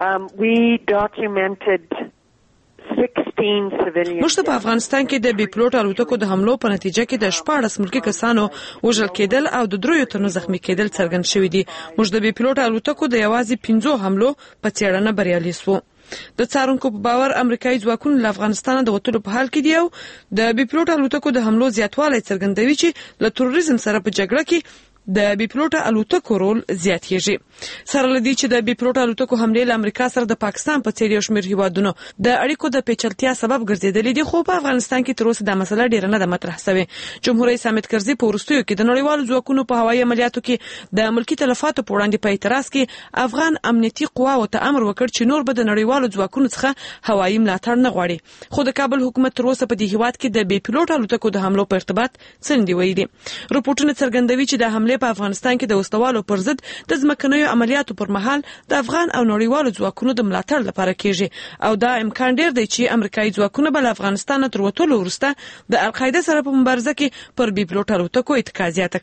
موږ په افغانستان کې د بي پیلوټ الوتکو د حملو په نتیجه کې د 14 ملکی کسانو وژل کېدل او د 3 تنو زخمی کېدل څرګند شوی دي. موږ د بي پیلوټ الوتکو د یوازې 15 حملو په څېړنه بریالي شو. د څارونکو په باور امریکایي ځواکونه له افغانستان د وټلو په حال کې دي او د بي پیلوټ الوتکو د حملو زیاتوالی څرګندوي چې له تروریزم سره په جګړه کې د بي پیلوټ الوتکو رول زیاتېږي. سره لدی چې د بي پیلوټ الوتکو حملې له امریکا سره د پاکستان په څیر یو شمېر هیوادونو د اړیکو د پیچلتیا سبب ګرځېدلې دي، خو په افغانستان کې تر اوسه د مسله ډیره نه ده مطرح شوې. جمهور رئیس حامد کرزي په وروستیو کې د نړیوالو ځواکونو په هوایي عملیاتو کې د ملکی تلفاتو په وړاندې په اعتراض کې افغان امنیتي قواو ته امر وکړ چې نور به د نړیوالو ځواکونو څخه هوایي ملاتړ نه غواړي. خو د کابل حکومت تر اوسه په دې هیواد کې د بي پیلوټ الوتکو د حملو په ارتباط څه نه ویلي دي. رپورټونه څرګندوي چې د حملې په افغانستان کې د وسوالو پر ضد د ځمکنیو عملیاتو پر مهال د افغان او نړیوالو ځواکونو د ملاتړ لپاره کېږي او دا امکان ډیر دی چې امریکایي ځواکونه بل افغانستان تر وټولو وروسته د القاعده سره په مبارزه کې پر بي پیلوټ الوتکو اتکا زیاته کړي.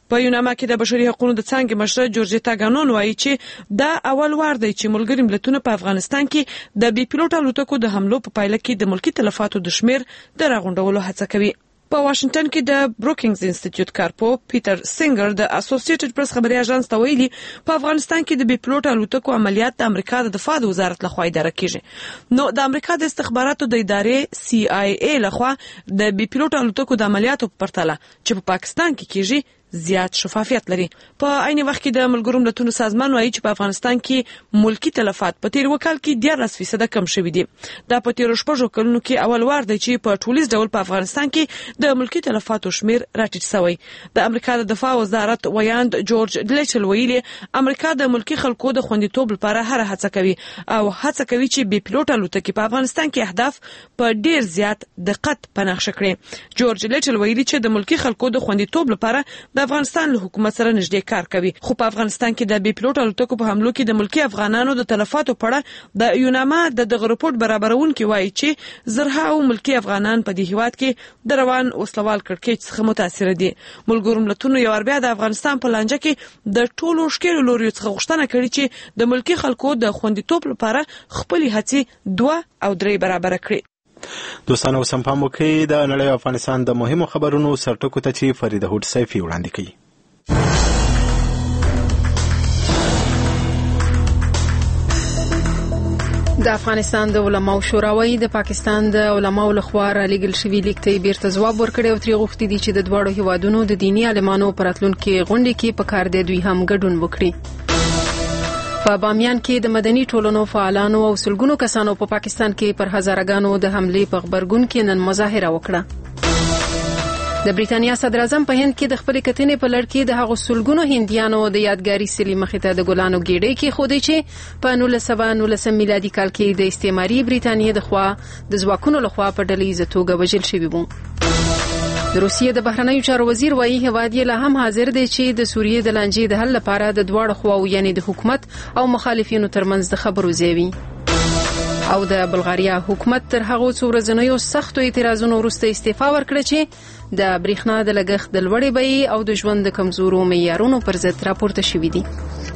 په یوناما کې د بشري حقوقو د څانګې مشره جورجیتا ګانون وایي چې دا اول وار دی چې ملګري ملتونه په افغانستان کې د بي پلوټ الوتکو د حملو په پایله کې د ملکی تلفاتو د شمیر د راغونډولو هڅه کوي. په واشنگټن کې د بروکینګز انسټیټیوټ کارپو پیټر سینګر د اسوسییټډ پریس خبري اژانس ته ویلي په افغانستان کې د بي پلوټ الوتکو عملیات د امریکا د دفاع وزارت لخوا اداره کیږي. نو د امریکا د استخباراتو د ادارې CIA لخوا د بي پلوټ الوتکو د عملیاتو په پرتله چې په پاکستان کې کیږي زیات شفافیت لري. په عین وخت کې د ملګرو ملتونو سازمان وایي چې په افغانستان کې ملکی تلفات په تیر وکال کې 14% کم شوي دي. دا په تیر شپږو کلونو کې اول وار دی چې په ټولیز ډول په افغانستان کې د ملکی تلفاتو شمیر راټیټ شوی. د امریکا د دفاع وزارت ویاند جورج لیچل ویلي امریکا د ملکی خلکو د خوندیتوب لپاره هر هڅه کوي او هڅه کوي چې بي پلوټ الوتکې په افغانستان کې اهداف په ډیر زیات دقت پنځ کړي. جورج لیچل ویلي چې د ملکی خلکو د خوندیتوب لپاره د افغانستان له حکومت سره نږدې کار کوي. خو په افغانستان کې د بي پلوټ الوتکو په حملو کې د ملکی افغانانو د تلفاتو په اړه د یوناما د دغه رپورت برابرونکي وایي چې زرهاو ملکی افغانان په دې هیواد کې د روان وسلوال کړکېچ څخه متاثر دي. ملګرو ملتونو یو بیا د افغانستان په لانجه کې د ټولو ښکېلو لوریو څخه غوښتنه کړې چې د ملکی خلکو د خوندیتوب لپاره خپل هڅې 2 او 3 برابر کړي. دوستانو سم پام وکړئ د نړۍ او افغانستان د مهمو خبرونو سرټکو ته چې فریده هوډ سیفي وړاندې کوي. د افغانستان د علماو شورا وایي د پاکستان د علماو لخوا رالیږل شوي لیک ته بیرته ځواب ورکړی او ترې غوښتي دي چې د دواړو هیوادونو د دیني عالمانو په راتلونکي غونډې کې پکار دی دوی هم ګډون وکړي. په بامیان کې د مدني ټولنو فعالانو او سلګونو کسانو په پاکستان کې پر هزارګانو د حملې په خبرګون کې نن مظاهره وکړه. د بریټانیا صدر اعظم په هند کې د خپل کتنې په لړ کې د هغو سلګونو هندیانو د یادګاري سلی مخې ته د ګلانو ګېډۍ کې خودي چې په 1919 میلادي کال کې د استعماري بریټانیا د خوا د ځواکونو لخوا په ډلهییزه توګه وژل شوي وو. د روسیې د بهرنیو چارو وزیر وایي هیواد یې لا هم حاضر دی چې د سوریې د لانجې د حل لپاره د دواړو خواو یعنی د حکومت او مخالفینو ترمنځ د خبرو ځای وي. او د بلغاریا حکومت تر هغو څو ورځنیو سختو اعتراضونو وروسته استعفا ورکړه چې د برېښنا د لګښت د لوړې بیې او د ژوند د کمزورو معیارونو پر ضد راپورته شوي دي.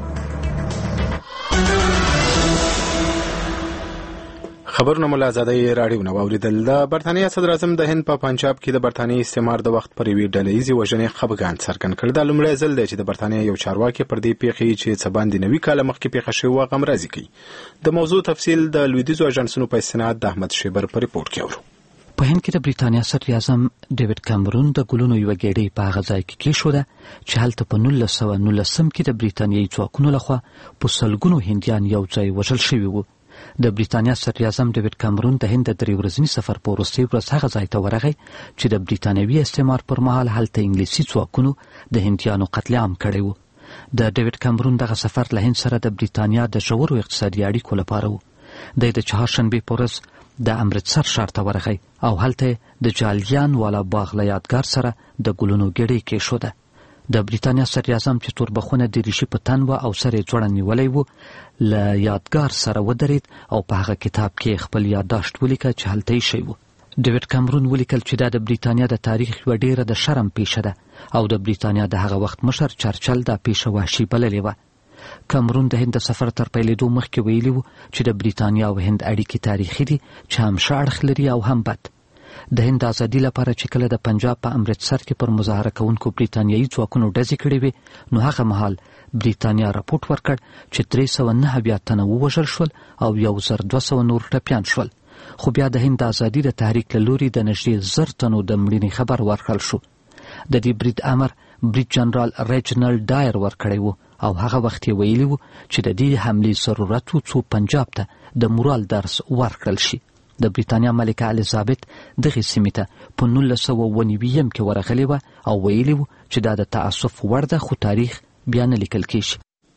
خبرونه مو له ازادۍ راډیو نه واوریدل. د برتانیا صدر اعظم د هند په پنجاب کې د برتانیې استعمار د وخت پر یوې ډلهییزې وژنې خفګان څرګند کړ. دا لومړی ځل دی چې د برتانیا یو چارواکي پر دې پیښې چې څه باندې 90 کاله مخکې پیښه شوې وه غمرازي کوي. د موضوع تفصیل د لویدیځو اژانسونو په استناد د احمد شیبر په ریپورت کې اورو. په هند کې د بریټانیا صدر اعظم ډیوډ کامرون د ګلونو یو ګېډۍ په هغه ځای کې کېښوده چې هلته په 1919 کې د بریټانیایي ځواکونو لخوا په سلګونو هندیان یو ځای وژل شوي وو. د بریټانیا صدر اعظم ډیوډ کامرون د هند د 3 ورځني سفر په وروستۍ ورځ هغه ځای ته ورغی چې د بریټانیوي استعمار پر مهال هلته انګلیسي ځواکونو د هندیانو قتل عام کړی و. د ډیوډ کامرون دغه سفر له هند سره د بریټانیا د ژورو اقتصادي اړیکو لپاره و. د چهارشنبې په ورځ د امرتسر ښار ته ورغی او هلته د جالیان والا باغ له یادګار سره د ګلونو ګېډۍ کېښوده. د بریټانیا صدر اعظم چې توربخونه د ریشي په تن و او سر یې ځوړند نیولی و له یادګار سره ودرېد او په هغه کتاب کې خپل یادداشت ولیکه چې هلته ایښی و. ډیوډ کامرون ولیکل چې دا د بریټانیا د تاریخ یوه ډیره د شرم پیښه ده او د بریټانیا د هغه وخت مشر چرچل دا پیښه وحشي بللې وه. کامرون د هند د سفر تر پیلېدو مخکې ویلي و چې د بریټانیا او هند اړیکې تاریخي دي چې هم ښه اړخ لري او هم بد. د هند ازادي لپاره چې کله د پنجاب په امرتسر کې پر مظاهره کوونکو بریټانیایي ځواکونو ډزې کړې وې نو هغه مهال بریټانیا راپورټ ورکړ چې 309 تنه ووژل شول او 1200 نور ټپیان شول. خو بیا د هند ازادي د تحریک له لوري د نږدې 1000 تنو د مړینې خبر ورکړل شو. د دې برید امر برید جنرال ریجنل ډایر ورکړی و او هغه وخت یې ویلي و چې د دې حملې ضرورت و څو پنجاب ته د مورال درس ورکړل شي. د بریټانیا ملکه الیزابت دغې سیمې ته په 1999 کې ورغلې وه او ویلي و چې دا د تاسف وړ ده خو تاریخ بیا نه لیکل کېږي.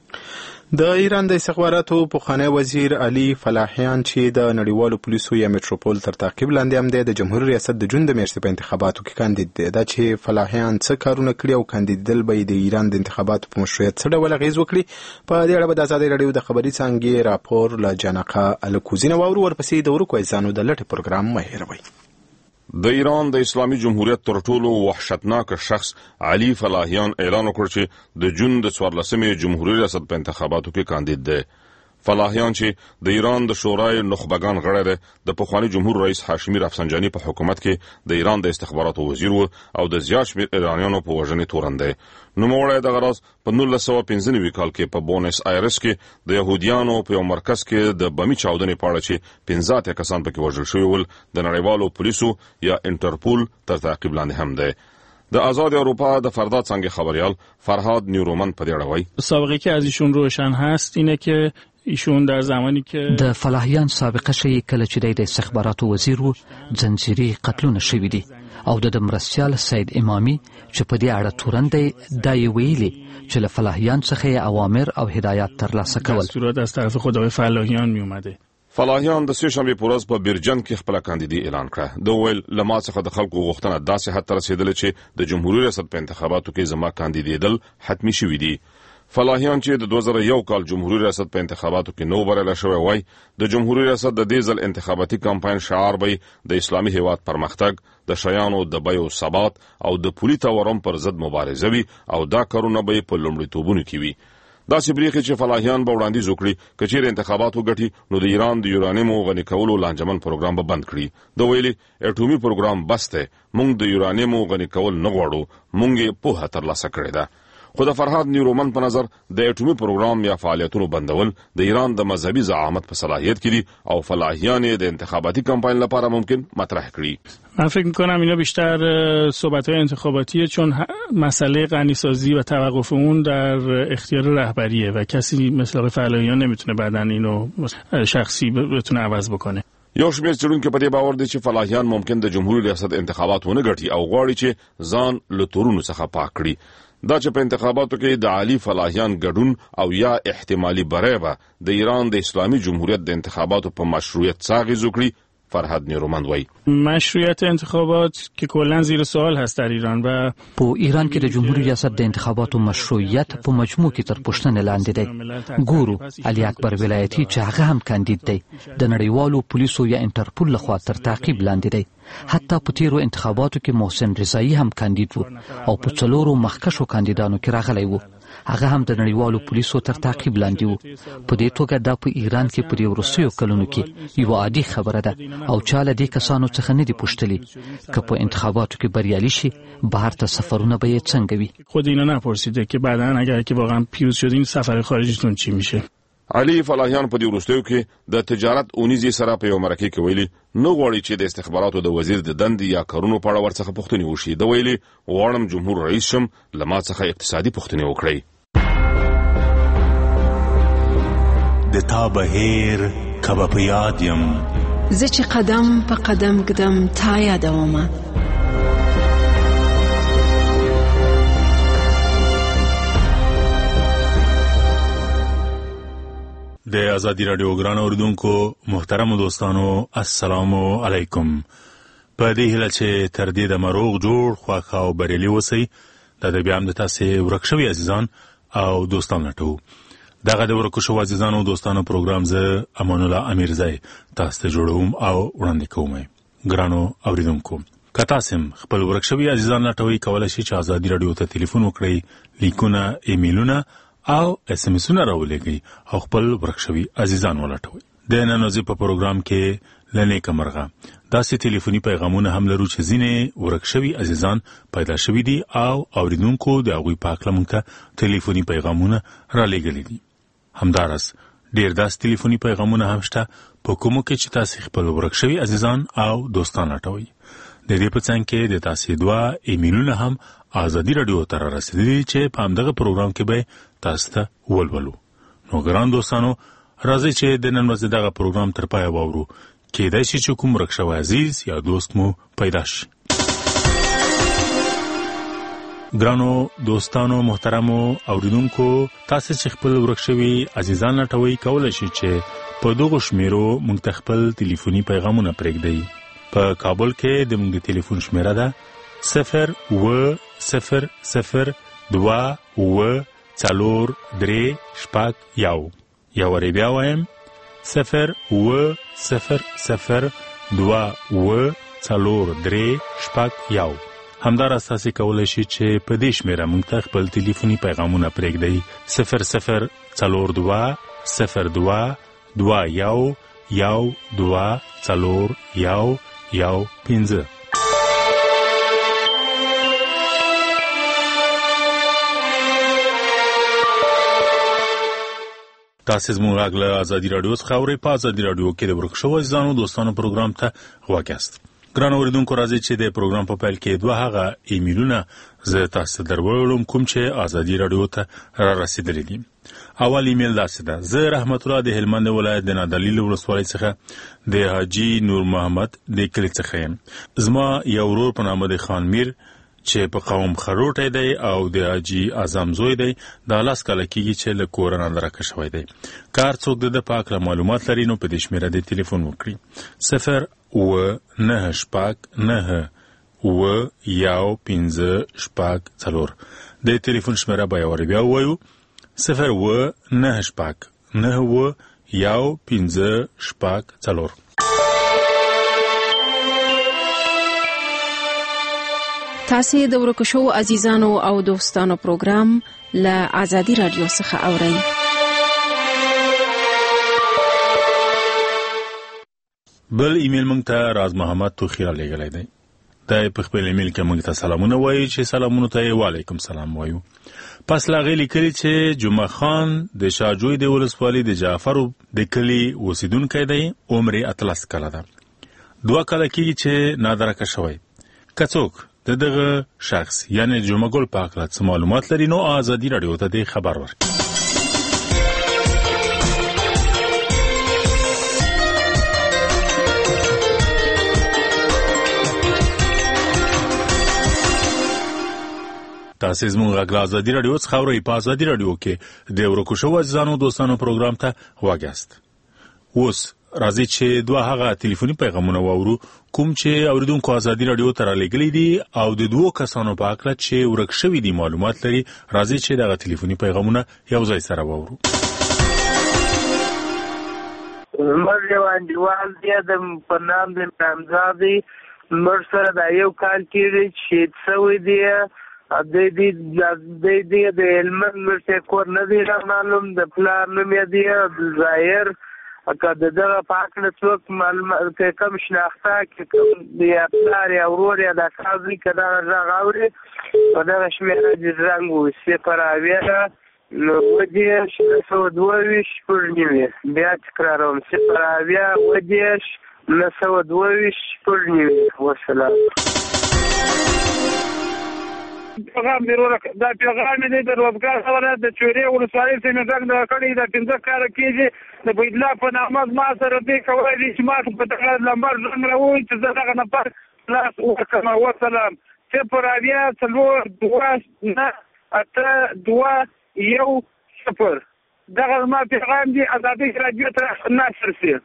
د ایران د استخباراتو پخوانی وزیر علي فلاحیان چې د نړیوالو پولیسو یا میټروپول تر تعقیب لاندې هم دی د جمهوریت ریاست د جون د میاشتې په انتخاباتو کې کاندید دی. دا چې فلاحیان څه کارونه کړي او کاندیدل به د ایران د انتخاباتو په مشروعیت څه ډول اغېز وکړي په دې اړه به د ازادۍ راډیو د خبري څانګې راپور له جانقه الکوزي نه واورو. ورپسې د ورکو ایزانو د لټې پروګرام مه هېروئ. د ایران د اسلامي جمهوریت تر ټولو وحشتناک شخص علي فلاحیان اعلان وکړ چې د جون د 14مې جمهوریت ریاست په انتخاباتو کې کاندید دی. فلاحیان چې د ایران د شورای نخبگان غړی دی، د پخوانی جمهور رئیس هاشمي رفسنجاني په حکومت کې د ایران د استخباراتو وزیر و او د زیات شمېر ایرانیانو په وژنې تورن دی. نوموړی دغه راز په 1995 کال کې په بونس آیرس کې د يهوديانو په یو مرکز کې د بمي چاودنې په اړه چې 15 کسان پکې وژل شوي ول د نړیوالو پولیسو یا انټرپول تر تعقیب لاندې هم دی. د آزاد اروپا د فردا څنګه خبریال فرهاد نیورومن په دې اړه وایي سابقه که از ایشون روشن هست اینه که ایشون در زمانی که د فلاحیان سابقه شي کله چې د استخباراتو وزیر وو ځنځيري قتلونه شوي دي او د مرستيال سید امامي چې په دې اړه تورن دی دای ویلي چې له فلاحیان څخه اوامر او هدایات ترلاسه کول صورت از طرف خدای فلاحیان می اومده. فلاحیان د سه‌شنبه په ورځ په برجن کې خپل کاندیدي اعلان کړ. د ویل لما څخه د خلکو غوښتنه داسې حد ته رسیدله چې د جمهوریت ریاست په انتخاباتو کې زما کاندیدېدل حتمی شوی دی. فلاحیان چې د 2001 کال جمهوریت ریاست په انتخاباتو کې نو بریالی شوی وای، د جمهوریت ریاست د دې ځل انتخاباتي کمپاین شعار به د اسلامي هیواد پرمختګ، د شیانو د بیو ثبات او د پولي تورم پر ضد مبارزه وي او دا کارونه به په لومړیتوبونو کې وي. دا چې بریخي چې فلاحیان به وړاندیز وکړي کچېر انتخاباتو ګټي نو د ایران د یورانیمو غني کولو لانجمن پروګرام به بند کړي. د ویلي اټومي پروګرام بس ته مونږ د یورانیمو غني کول نه غواړو، مونږ یې په هتر لاسه کړی ده. خو د فرهاد نیورومن په نظر د اټومي پروګرام یا فعالیتونو بندول د ایران د مذهبي زعامت په صلاحیت کې دي او فلاحیان د انتخاباتي کمپاین لپاره ممکن مطرح کړي. من فکر میکنم اینا بیشتر صحبت‌های انتخاباتیه، چون مسئله غنیسازی و توقف اون در اختیار رهبریه و کسی مثل آقای فلاحیان نمیتونه بعداً اینو شخصی بتونه عوض بکنه. یو شمېر څېړونکي په دې باور دي چې فلاحیان ممکن د جمهوریت ریاست انتخابات ونه ګټي او غواړي چې ځان له تورونو څخه پاک کړي. دا چې په انتخاباتو کې د علي فلاحیان ګډون او یا احتمالي بری به د ایران د اسلامي جمهوریت د انتخاباتو په مشروعیت څاغیز وکړي. فرهاد نیرومند وایي مشروعیت انتخابات که کلا زیر سوال هست در ایران و په ایران کې د جمهوریت ریاست د انتخاباتو مشروعیت په مجموع کې تر پوښتنې لاندې دی. ګورو علي اکبر ولایتي چې هغه هم کاندید دی د نړیوالو پولیسو یا انټرپول لخوا تر تعقیب لاندې دی. حتی په تیرو انتخاباتو کې محسن رضایی هم کاندید وو او په څلورو مخکښو کاندیدانو کې راغلی وو، هغه هم د نړیوالو پولیسو تر تعقیب لاندې وو. په دې توګه دا په ایران کې په دې وروستیو کلونو کې یو عادي خبره ده او چا له دې کسانو څخه نه دي پوښتلي که په انتخاباتو کې بریالي شي بهر ته سفرونه به یې څنګه وي. خود اینا نپرسیده که بعداً اگر که واقعا پیروز شدین سفر خارجیتون چی میشه. علي فلاحیان په دې وروستیو کې د تجارت اونیزي سره په یو مرکه کې ویلي نو غواړي چې د استخباراتو د وزیر د دندې یا کارونو په اړه ورڅخه پوښتنې وشي. د ویلي غواړم جمهور رئیس شم، لما څخه اقتصادي پوښتنې وکړي. د تا بهیر کبه په یاد یم زه چې قدم په قدم ګدم تا یادومه. د ازادي رادیو ګران اوریدونکو محترم دوستانو السلام علیکم. په دې هیله چې تر دې د مروغ جوړ خواخا او بریالي اوسئ. دا د بیا هم د تاسې ورک شوي عزیزان او دوستان لټوو. دغه د ورکو شوو عزیزانو او دوستانو پروګرام زه امان الله امیرزی تاسو ته جوړوم او وړاندې کوم. ګرانو اوریدونکو که تاسو خپل ورک شوي عزیزان لټوئ کولی شئ چې ازادي رادیو ته ټلیفون وکړئ، لیکونه، ایمیلونه او اس ام اسونه راولېږئ او خپل ورک شوي عزیزان ولټوئ. د نن ورځې په پروګرام کې له نیکه مرغه داسې ټلیفوني پیغامونه هم لرو چې ځینې ورک شوي عزیزان پیدا شوي دي او اوریدونکو د هغوی په هکله موږ ته ټلیفوني پیغامونه رالیږلي دي. همداراز ډېر داسې ټلیفوني پیغامونه هم شته په کومو کې چې تاسې خپل ورک شوي عزیزان او دوستان لټوئ. د دې په څنګ کې د تاسې دوه ایمیلونه هم ازادي رادیو ته رارسېدلي چې په همدغه پروګرام کې به تاسو ته ولولو. نو ګران دوستانو راځئ چې د نن ورځې دغه پروګرام تر پایه واورو. کېدای شي چې کوم ورک شوی عزیز یا دوست مو پیدا شي. ګرانو دوستانو محترمو اوریدونکو تاسو چې خپل ورک شوي عزیزان لټوئ کولی شئ چې په دغو شمیرو موږ ته خپل ټلیفوني پیغامونه پرېږدئ. په کابل کې د موږ د ټلیفون شمیره ده 0800243 یا وری بیا وایم 0800243 0301541. همداراز تاسو کولی شئ چې په دې شمیره موږ ته خپل ټلیفوني پیغامونه پرېږدئ 004221124115. تاسو زموږ غږ له ازادي راډیو څخه اورئ. په ازادي راډیو کې د ورکشو ځانو دوستانو پروګرام ته غوږ یاست. ګران اوریدونکو، راځي چې د پروګرام په پیل کې دوه هغه ایمیلونه زه تاسو ته درولم کوم چې ازادي راډیو ته را رسیدلي دي. اول ایمیل داسې ده: زه رحمت الله د هلمند ولایت د نادعلي ولسوالۍ څخه د حاجي نور محمد د کلي څخه یم. زما یو ورور په نامه د خان میر چې په قوم خروټی دی او د حاجي اعظم زوی دی، دا 10 کاله کېږي چې له کوره ناندرکه شوی دی. کار څوک د په هکله معلومات لري نو په دې شمېره د ټلیفون وکړي 0191514. د ټلیفون شمېره به یو بیا ووایو 0191514. تاسو د ورکشو عزیزانو او دوستانو پروګرام له ازادي رادیو څخه اورئ. بل ایمیل موږ ته راز محمد توخی را لېږلی دی. دا په خپل ایمیل کې موږ ته سلامونه وایي چې سلامونو ته یې وعلیکم سلام وایو. پس له هغې لیکلي چې جمعه خان د شاجوی د ولسوالۍ د جعفرو د کلي اوسیدونکی دی. عمر یې 13 کاله ده. 2 کاله کېږي چې نادرکه شوی. که څوک د دغه شخص یعنی جمعه ګل په هکله څه معلومات لري نو ازادي راډیو ته د خبر ورکړي. تاسو زموږ غږ له ازادي راډیو څخه اورئ. په ازادي راډیو کې د ورکشو عزیزانو دوستانو پروګرام ته غوږ یاست. اوس راځي چې دوه هغه ټلیفوني پیغامونه واورو کوم چې اوریدونکو ازادي راډیو ته رالیږلي دي او د دوه کسانو په هکله چې ورک شوي دي معلومات لري. راځي چې دغه ټلیفوني پیغامونه یو ځای سره واورو. مر یو انډیوال دی د په نام د رمزادي مر سره د یو کال کېږي چې څوی دی د هلمند مرته کور نه دی معلوم. د پلار نوم یې دی ظاهر. که دغه په هکله څوک معلومات کم شناخته کې یا پلار یا ورور یا دا کازي که دغه غږ اوري په دغه شمېره د زنګ وویسي پر اویه 922 بیا تکراروم 020 وسلام. پیغام ضرور دا پیغام دې د روزګار خبره د چوري ولسوالۍ څخه څنګه د کړي د 15 کال کېږي د بيدلا په نامه ما سره دې کوي چې ما په دغه لمبر څنګه وای چې دغه نه پر لاس وکم وسلام 020 دغه ما پیغام دې ازادي راډیو ته نشر شي.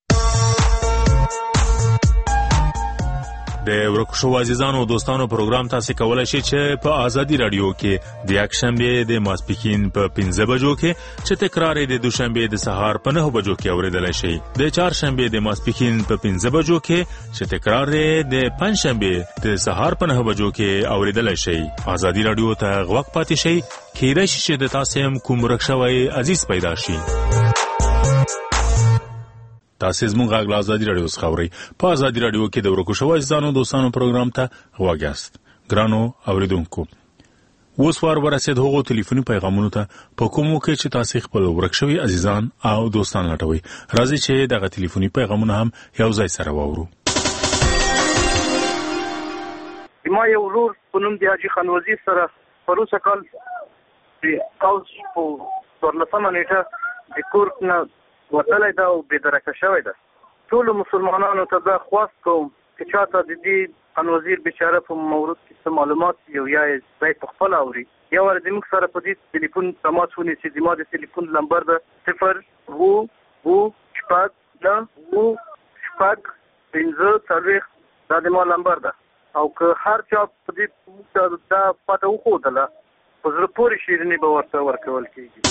د ورکشو عزیزانو دوستانو پروګرام تاسو کولای شئ چې په ازادي راډیو کې د یکشنبه د ماسپښین په 15 بجو کې چې تکرار د دوشنبه د سهار په 9 بجو کې اوریدلای شئ. د چهارشنبه د ماسپښین په 15 بجو کې چې تکرار د پنځشنبه د سهار په 9 بجو کې اوریدلای شئ. ازادي راډیو ته غوږ پاتې شئ. کېدای شي چې د تاسو هم کوم ورکشوي عزیز پیدا شي. تاسو زموږ غږ له ازادي راډیو څخه اورئ. په ازادي راډیو کې د ورکشو عزیزانو دوستانو پروګرام ته غوږ یاست. ګرانو اوریدونکو، اوس وار ورسېد هغو ټلیفوني پیغامونو ته په کومو کې چې تاسو خپل ورکشوي عزیزان او دوستان لټوي. راځي چې دغه ټلیفوني پیغامونه هم یو ځای سره واورو. ما یو ورور په نوم دی حاجي خان وزیر سره پروسه کال کاوس په 14 نیټه د کور نه وتلی دا او بېدرکه شوی ده. ټولو مسلمانانو ته دا خواست کوم چې چاته د دې خان وزیر بیچاره په مورد کې څه معلومات یو یا یې ځای په خپله اوري یا ور زموږ سره په دې ټلیفون تماس ونیسي. زما د ټلیفون نمبر ده 020 دا د ما نمبر ده. او که هر چا په دې دا پته وښودله په زړه پورې شیریني به ورته ورکول کېږي.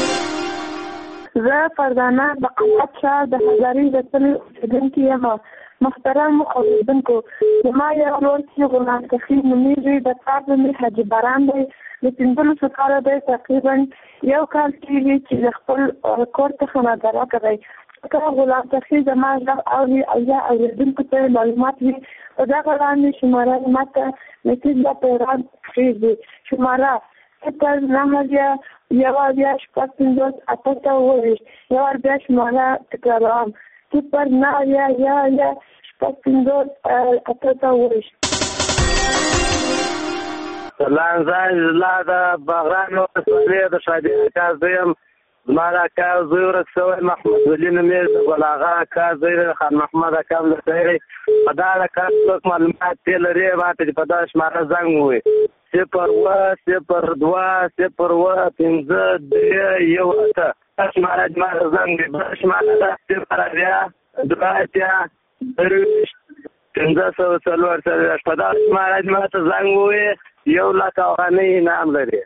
زه فردانه د قوت شاه د هزاري د سلې اوسېدونکې یم. محترم اوریدونکو زما یو ورور چې غلام تخیل نومیږي د کار نومې حاجي باران دی د 15 کاله دی تقریبا یو کال کېږي چې د خپل کور څخه نادره کوي که غلام تخیل زما غږ اوري او یا اوریدونکو ته معلومات وي په دغه لاندې شماره ماته میسج یا پیغام پرېږدي شماره 0 9 شپږ 50 اته اووه یو بیا شماره تکراروم 0 9 شپږ 50 اته اووه لانزای زلا د بغران مسئولې د شادي کار زیم زما دا کار زوی ورکسوی محمد ولی نومې د ګل اغا کار زوی خان محمد اکام لري په دا کار څوک معلومات یې لري ماته په دا شماره زنګ ووي 0 2 0 2 15 3 یو اته شماره زنګ شماره 0 بیا 2 درویش 1540 په دا شماره ماته زنګ ووي 1,00,000 افغانۍ انعام لري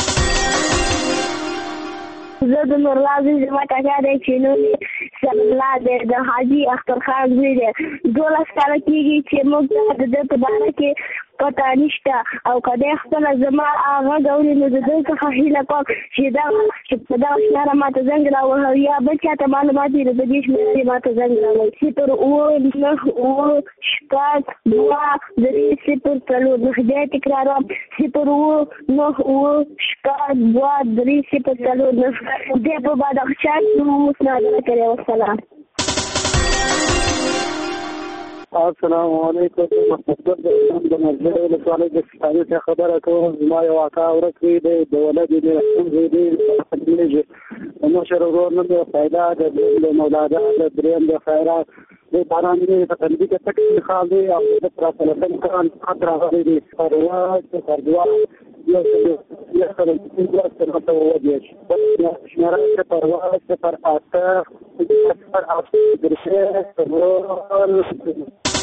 زه د نورلازم زما کاکا دی چې نوم سبلا دی د حاجي اختر خان زوی دی 12 کاله کېږي چې موږ ته د ده په باره کې پته نشته او که دی خپله زما غږ اوري نو د ده څخه هیله کوم چې په دغه شماره ماته زنګ راوهوي یا بل چاته معلومات وي نو په دې شمېرې ماته زنګ راوهي 0 9 شپږ 2 3 0 4 بیا تکراروم 0 9 شپږ 2 3 0 4 دې په بعد اخشار موږ نادره کړی والسلام السلام علیکم محمد د مرجع ولسوالۍ د تاریخ خبره کوم زما یو اکا ورکوي د ولد د رسول دی نو شر ورور نو پیدا د مولانا د دریم د خیرات د باران د تنبیه تکلیف خال دی او د پرافلسن کان خطر غلي دي پرواز پردوا یو څه یو څه څه وځي شماره پرواز پر اته پر اته درشه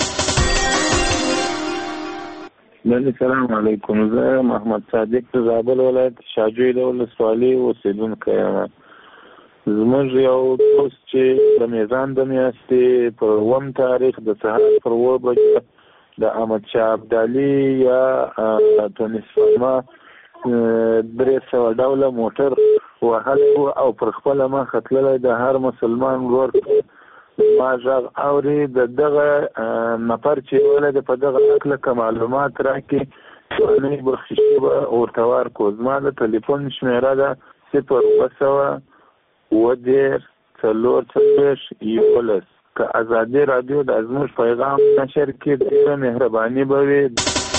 السلام علیکم زه محمد صادق د زابل ولایت شاجوی د ولسوالۍ اوسیدونکی یم زموږ یو دوست چې د میزان د میاشتې په 1 تاریخ د سهار پر 9 بجې د احمد شاه ابدالي یا تونس فرما 300 ډوله موټر وهلی او پر خپله مخه تللی د هر مسلمان ورور ما غږ اوري د دغه نفر چې ولې په دغه اړه معلومات راکړي څنګه بخښي به ورته ورکو زما د ټلیفون شمیره ده 0 ودیر 4 که ازادي رادیو د زموږ پیغام نشر کړي ډېره مهرباني به وي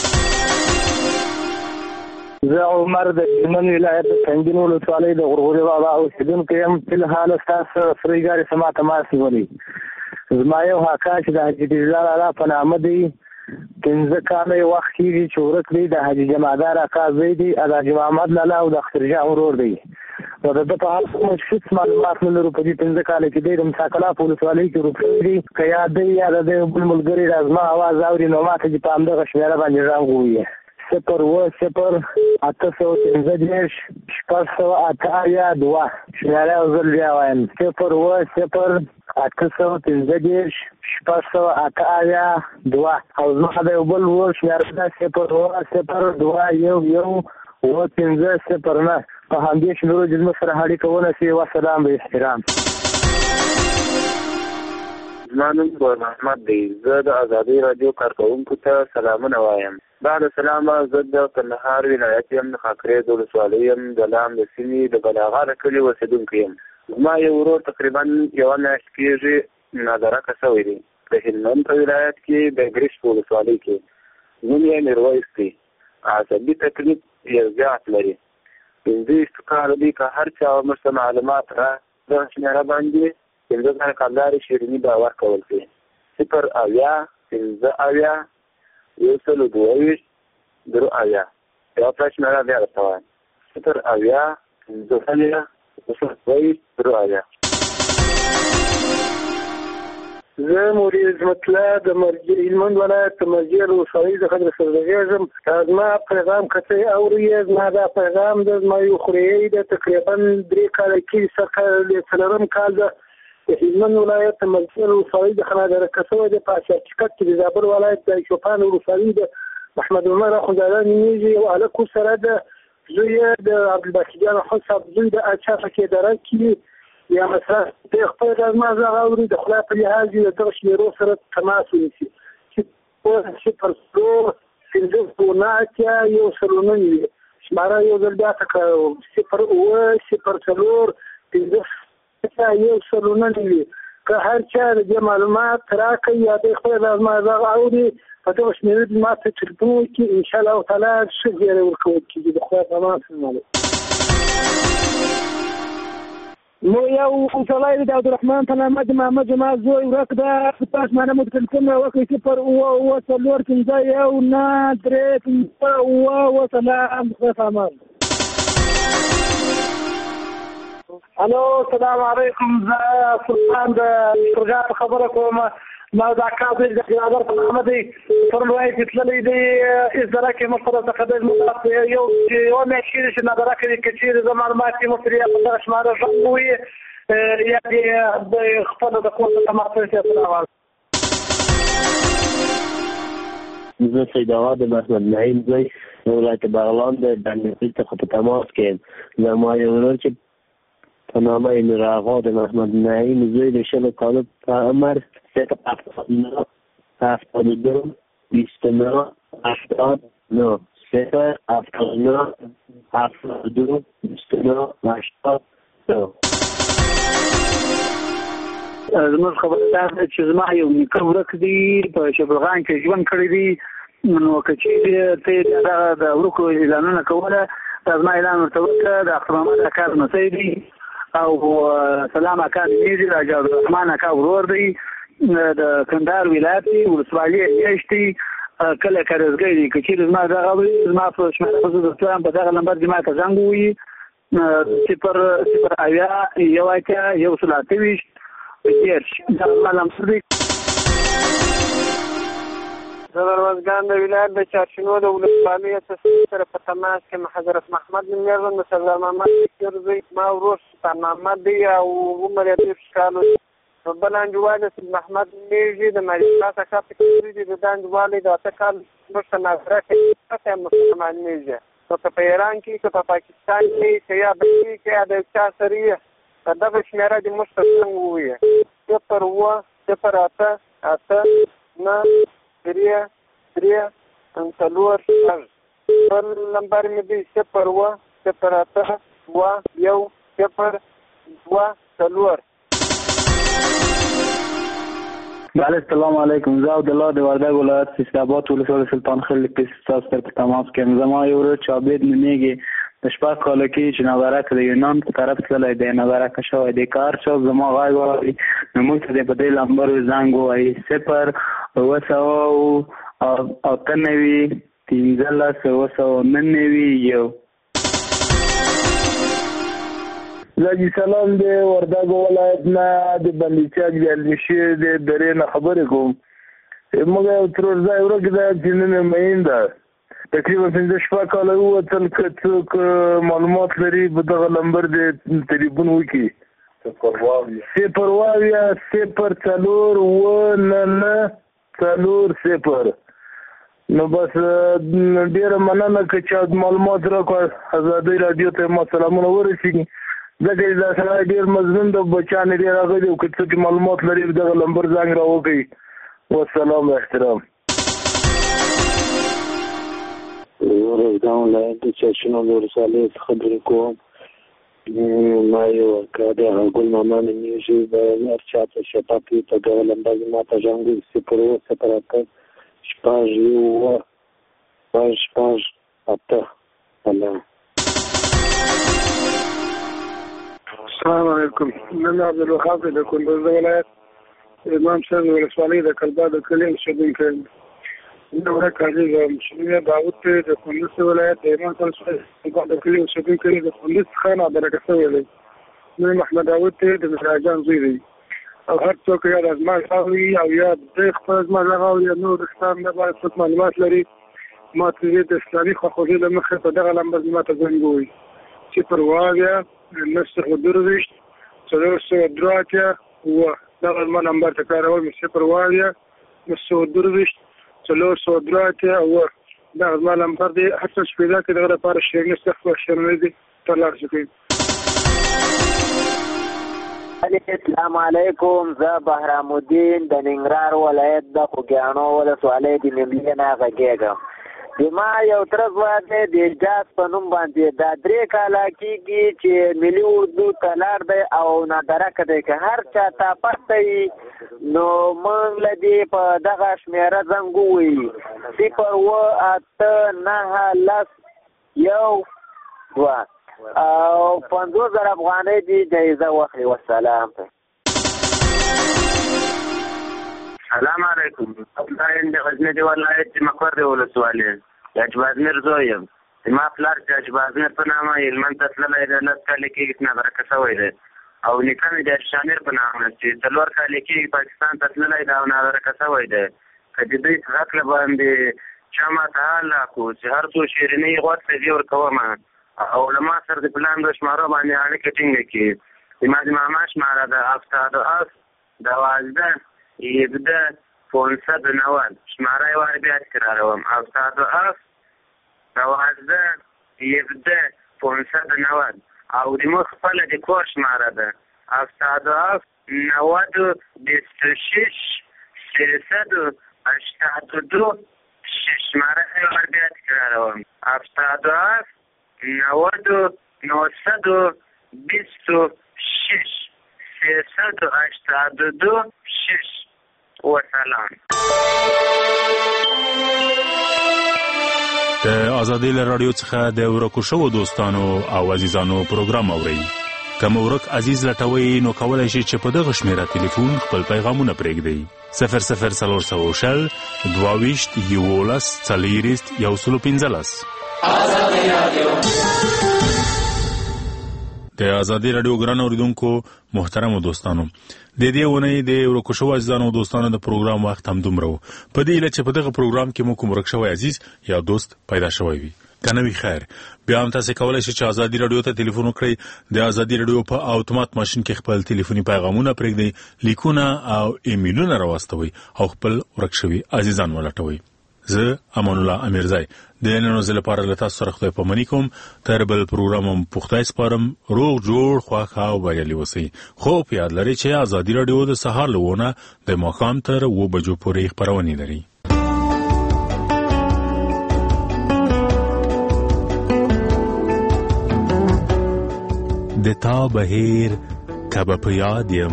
زه عمر د هلمند ولایت د تنګین ولسوالۍ د غرغوري بابا اوسیدونکی یم فلحال ستاسو فري ګاډي سما تماس نیولې زما یو اکا چې د حاجي ډیزار اعلی په نامه دی 15 کاله یې وخت کېږي چې ورک دی د حاجي جمعدار اکا زوی دی حاجي محمد لالا او د اختر جان ورور دی نو د ده په حال کوم هیڅ معلومات نه لرو په دې 15 کاله کې دی د مساکلا په ولسوالۍ کې روپۍ دی که یاد دی یا د بل ملګري را زما اواز اوري نو ماته چې په همدغه شمېره باندې غږ ووایي 0 815 2 شماره او ځل بیا وایم 0 815 2 او زما د یو بل ور شماره ده 0 2 1 15 0 په همدې شمېرو چې زموږ سره اړیکه ونیسي وسلام به احترام زما نوم ګل محمد دی زه د ازادي رادیو کارکوونکو ته سلامونه وایم بعد سلامه زه د کندهار ولایت یم د خاکریز ولسوالۍ یم د لام د سیمې د بلاغه د کلي اوسېدونکی یم زما یو ورور تقریبا یوه میاشت کېږي نادرکه شوی دی د هلمند په ولایت کې د ګریش په ولسوالۍ کې نوم یې میرویس دی عصبي تکلیف یې زیات لري 15 کاله دی که هر چا ورته معلومات را د شمېره باندې 15 کالدارې شیریني به ورکول شي 0 اویا 15 122 درو اویا یو پرشمېره بیا درته وایم 0 اویا 15 122 درو اویا زه مولوي عظمت الله د هلمند ولایت د مرجع ولسوالۍ څخه درسره زما پیغام که اوري زما دا پیغام د زما یو خوریی د تقریبا 3 کاله کې څخه 4 کال ده د هلمند ولایت ملکیان ولسوالۍ د خنادره کسوه د په شرکت کې د زابل ولایت د شوپان ولسوالۍ د محمد عمر اخوندزاده نومیږي یو هلک سره د زوی د عبدالباسط جان اخوند صاحب زوی د اچا فکې دره کې یا مثلا د خپل د مازغه اوري د خلا په لحاظ د دغه شمیرو سره تماس ونیسي چې پر څو سنځو ناتیا یو سلونه وي شماره یو ځل بیا تکړه 0 0 یو سلونه وي که هر چا د معلومات راکړي یا د خپل د مازغه اوري په دغه شمیرو د ماته تلفون کې ان شاء الله تعالی څه زیاده ورکول کېږي د خدای په امان سره نو یو سړی د عبدالرحمن په نامه د محمد جمال زوی ورک ده پاس مانه مو تلفون وکړي چې پر او څلور پنځه یو نه درې پنځه او سلام خدای په امان الو السلام علیکم زه سلطان د شرغات خبره کوم ما دا کار د جنابر په نامه دی فرمایي چې تللی دی ازدره کې مصر څخه د مصر یو مې چې نظر کړی چې د معلومات مصر په دغه شماره ژوندوي یا د خپل د کوم تماس سره زه سید آقا د محمد نعیم زوی ولایت بغلان د بندرپور څخه په تماس کې زما یو ورور چې په نامه امیر آقا د محمد نعیم زوی د شلو کالو په عمر 79 72 29 79 79 72 29 89 زموږ خبره دا ده چې زما یو نیکه ورک دی په شبرغان کې ژوند کړی دی نو که چیرې ته د ورکو اعلانونه کوله زما اعلان ورته وکړه د اختر محمد اکا لمسی دی او سلام اکا نومیږي د حاجي عبدالرحمن اکا ورور دی د کندهار ولایت ولسوالۍ میاشتې کله کارزګۍ دی که چیرې زما دغه اوري زما په شمېره ښځو دوستان په دغه نمبر دې ما ته زنګ ووهي 0 اویا یو اتیا یو سل اته ویشت دېرش دا زما نمبر دی زه روزګان د ولایت د چارشنو د ولسوالۍ سره په تماس کې حضرت محمد نومیږم د سردار محمد فکر زوی ما ورور سلطان محمد دی او عمر یې 30 کالو بل انجوال سید محمد میږي د مجلس څخه فکر دي د انجوال د اته کال مشته نظر کې څه مسلمان میږي نو په ایران کې په پاکستان کې یا بلې کې د چا سره دغه شمیره د مشته وي پر و پر اته اته نه دریا انتلور پر نمبر مې دی پر و پر اته و یو پر و تلور بله السلام علیکم زه عبدالله د وردګ ولایت سیستاباد ولسوالۍ سلطان خلیل کې ستاسو سره په تماس کې یم زما یو ورور چې عابد نومیږي د شپږ کالو کې چې نوبرک د یونان په طرف تللی دی نوبرک شوی دی کار شو زما غږ واوري نو موږ ته په دې نمبر زنګ ووایي 0 اته نوي 15 یو زاجی سلام دی وردګ ولایت نه د بندیچاک د المیشي د درې نه خبرې کوم موږ یو ترور ځای ورک ده چې نن مین ده تقریبا 15 کاله ووتل که څوک معلومات لري په دغه نمبر د تلیفون وکړي 0 اویا 0 څلور اووه نه څلور 0 نو بس ډېره مننه که چا معلومات راکړه ازادۍ راډیو ته ما سلامونه ورسېږي ځکه دا سره ډېر مضمون د بچیان ډېر راغلي او که څوک معلومات لري دغه نمبر زنګ راوکړي والسلام احترام روزګان ولایت د چارشنو د ولسوالۍ څخه خبرې کوم ما یو اکا دی هغه ګل ماما نومیږي د هر چا ته شفاف وي په دغه نمبر ما ته زنګ وي 0 0 اته شپږ یو شپږ اته سلام السلام علیکم نن عبدالوهاب د کندوز ولایت امام صاحب ولسوالۍ د کلبا د کلي اوسېدونکی یم زه ورک عزیز یم شمیر داود ته د کندوز ولایت د امام صاحب د کلي اوسېدونکی د کندوز څخه نابرکه شوی دی نور محمد داود ته د مهراجان زوی دی او هر څوک یا د زما اوري او یا د خپل زما غږ اوري یا نور اسلام د باندې څه معلومات لري ما ته د اسلامي خواخوږۍ له مخې په دغه نمبر ما ته زنګ ووایي 0 اویا 9 درویشت 4 دراتیا دغه ما نمبر تکرارول مې 0 223 403 دغه ما نمبر دی هڅه شپږه کې دغه لپاره شیرینه صفه شیرینه دي ترلاسه کوي. السلام علیکم، زه بهرام الدین د ننګرهار ولایت د خوږیاڼو ولسوالۍ د نیملي نه غږیږم. ما یو ترڅ واده د اجازه په نوم باندې دا 3 کاله کېږي چې ملي اردو تلار دی او نادرکه دی که هر چا ته پته وي نو موږ له دې په دغه شمېره زنګ ووهي 08910 او 50,000 افغانۍ دي جایزه واخلي. والسلام. سلام علیکم. د غزنی دی ولایت مقر دی ولسوالۍ اجبازمیر زویم. ما پلار چې اجبازمیر په نامه هلمند ته تللی دی 10 کاله کېږي نابرکه شوی دی او نیکه مې د شامیر په نامه چې 4 کاله کېږي پاکستان ته تللی دی او نابرکه شوی دی. که د دوی حق له باندې چا ماته حال راکړو چې هر څو شیرینۍ غوږ ته دې ورکوم او له ما سره د پلان د شمارو باندې اړیکې ټینګه کړي. زما د ماما شماره ده 78 12 590 شماره یې وایي بیا تکراروم 78 12 590 او د مخ خپله د کور شماره ده 78 90 26 382 شماره یې وایي بیا تکراروم 78 90 926 382 وسلام. د ازادي رادیو څخه د ورکو شوو دوستانو او عزیزانو پروګرام اورئ. کوم ورک عزیز لټوي نو کولای شي چې په دغه شمیره ټلیفون خپل پیغامونه پرېږدي 00300 22 11 115. ازادي رادیو. د ازادي رادیو ګران اوریدونکو محترم دوستانو، د دې ونې د ورکو شوو عزیزانو دوستانو د پروګرام وخت هم دومره و. په دې اله چې په دغه پروګرام کې مو کوم ورک شوی عزیز یا دوست پیدا شوی وي کنه وی خیر بیا هم تاسو کولای شئ چې ازادي رادیو ته ټلیفون وکړئ. د ازادي رادیو په اتومات ماشين کې خپل ټلیفوني پیغامونه پرېږدئ، لیکونه او ایمیلونه راوستوي او خپل ورک شوی عزیزان ولټوي. زه امان الله امیرزای د نن ورځې لپاره له تاسو سره خدای پاماني کوم. تر بل پروګرام پخته سپارم. روغ جوړ خواخا او بریالي اوسئ. خو په یاد لرئ چې ازادي رادیو د سهار له 9 د ماښام تر 2 بجو پورې خپرونه لري. د تا بهیر کبه په یاد یم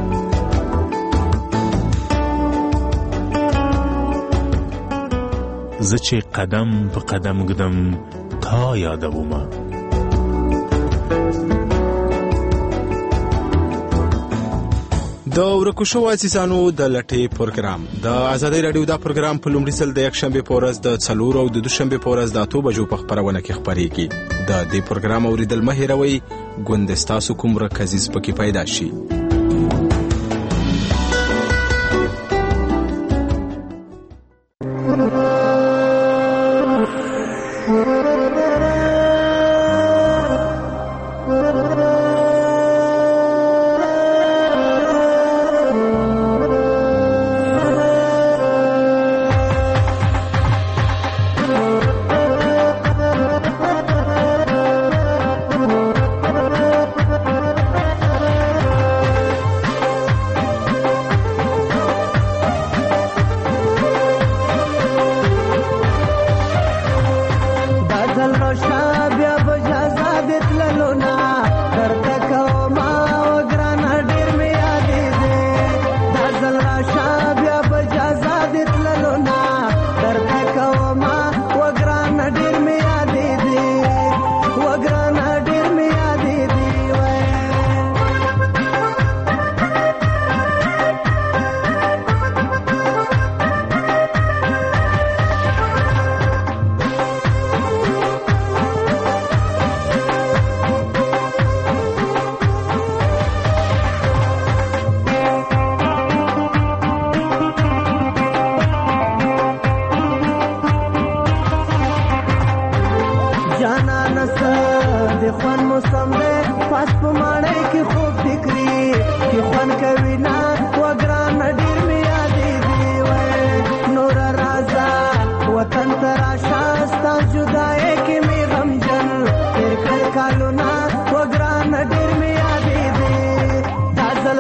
زه چې قدم په قدم ګدم تا یادومه. د ورکو شوو عزیزانو د لټې پروګرام د ازادي رادیو دا پروګرام په لومړي ځل د یکشنبه په ورځ د 4 او د دوشنبه په ورځ د 8 بجو په خبرونه کې خبريږي. د دې پروګرام اوریدل مه هېروئ، ګوندستاسو کوم ورک عزیز پکې پیدا شي.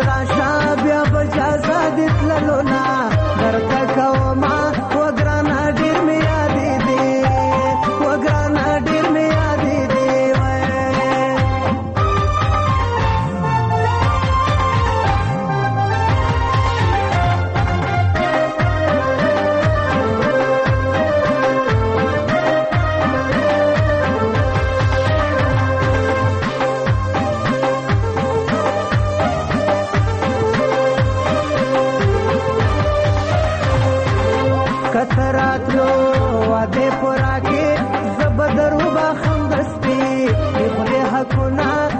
راشه بیا بجازه دې تللو نه درته کومه وګرانه ډېر مې یادې دي وګرانه ډېر مې یادې دي کتراتلو واده پورا کې زبدرو با خم دستی خپل حقونه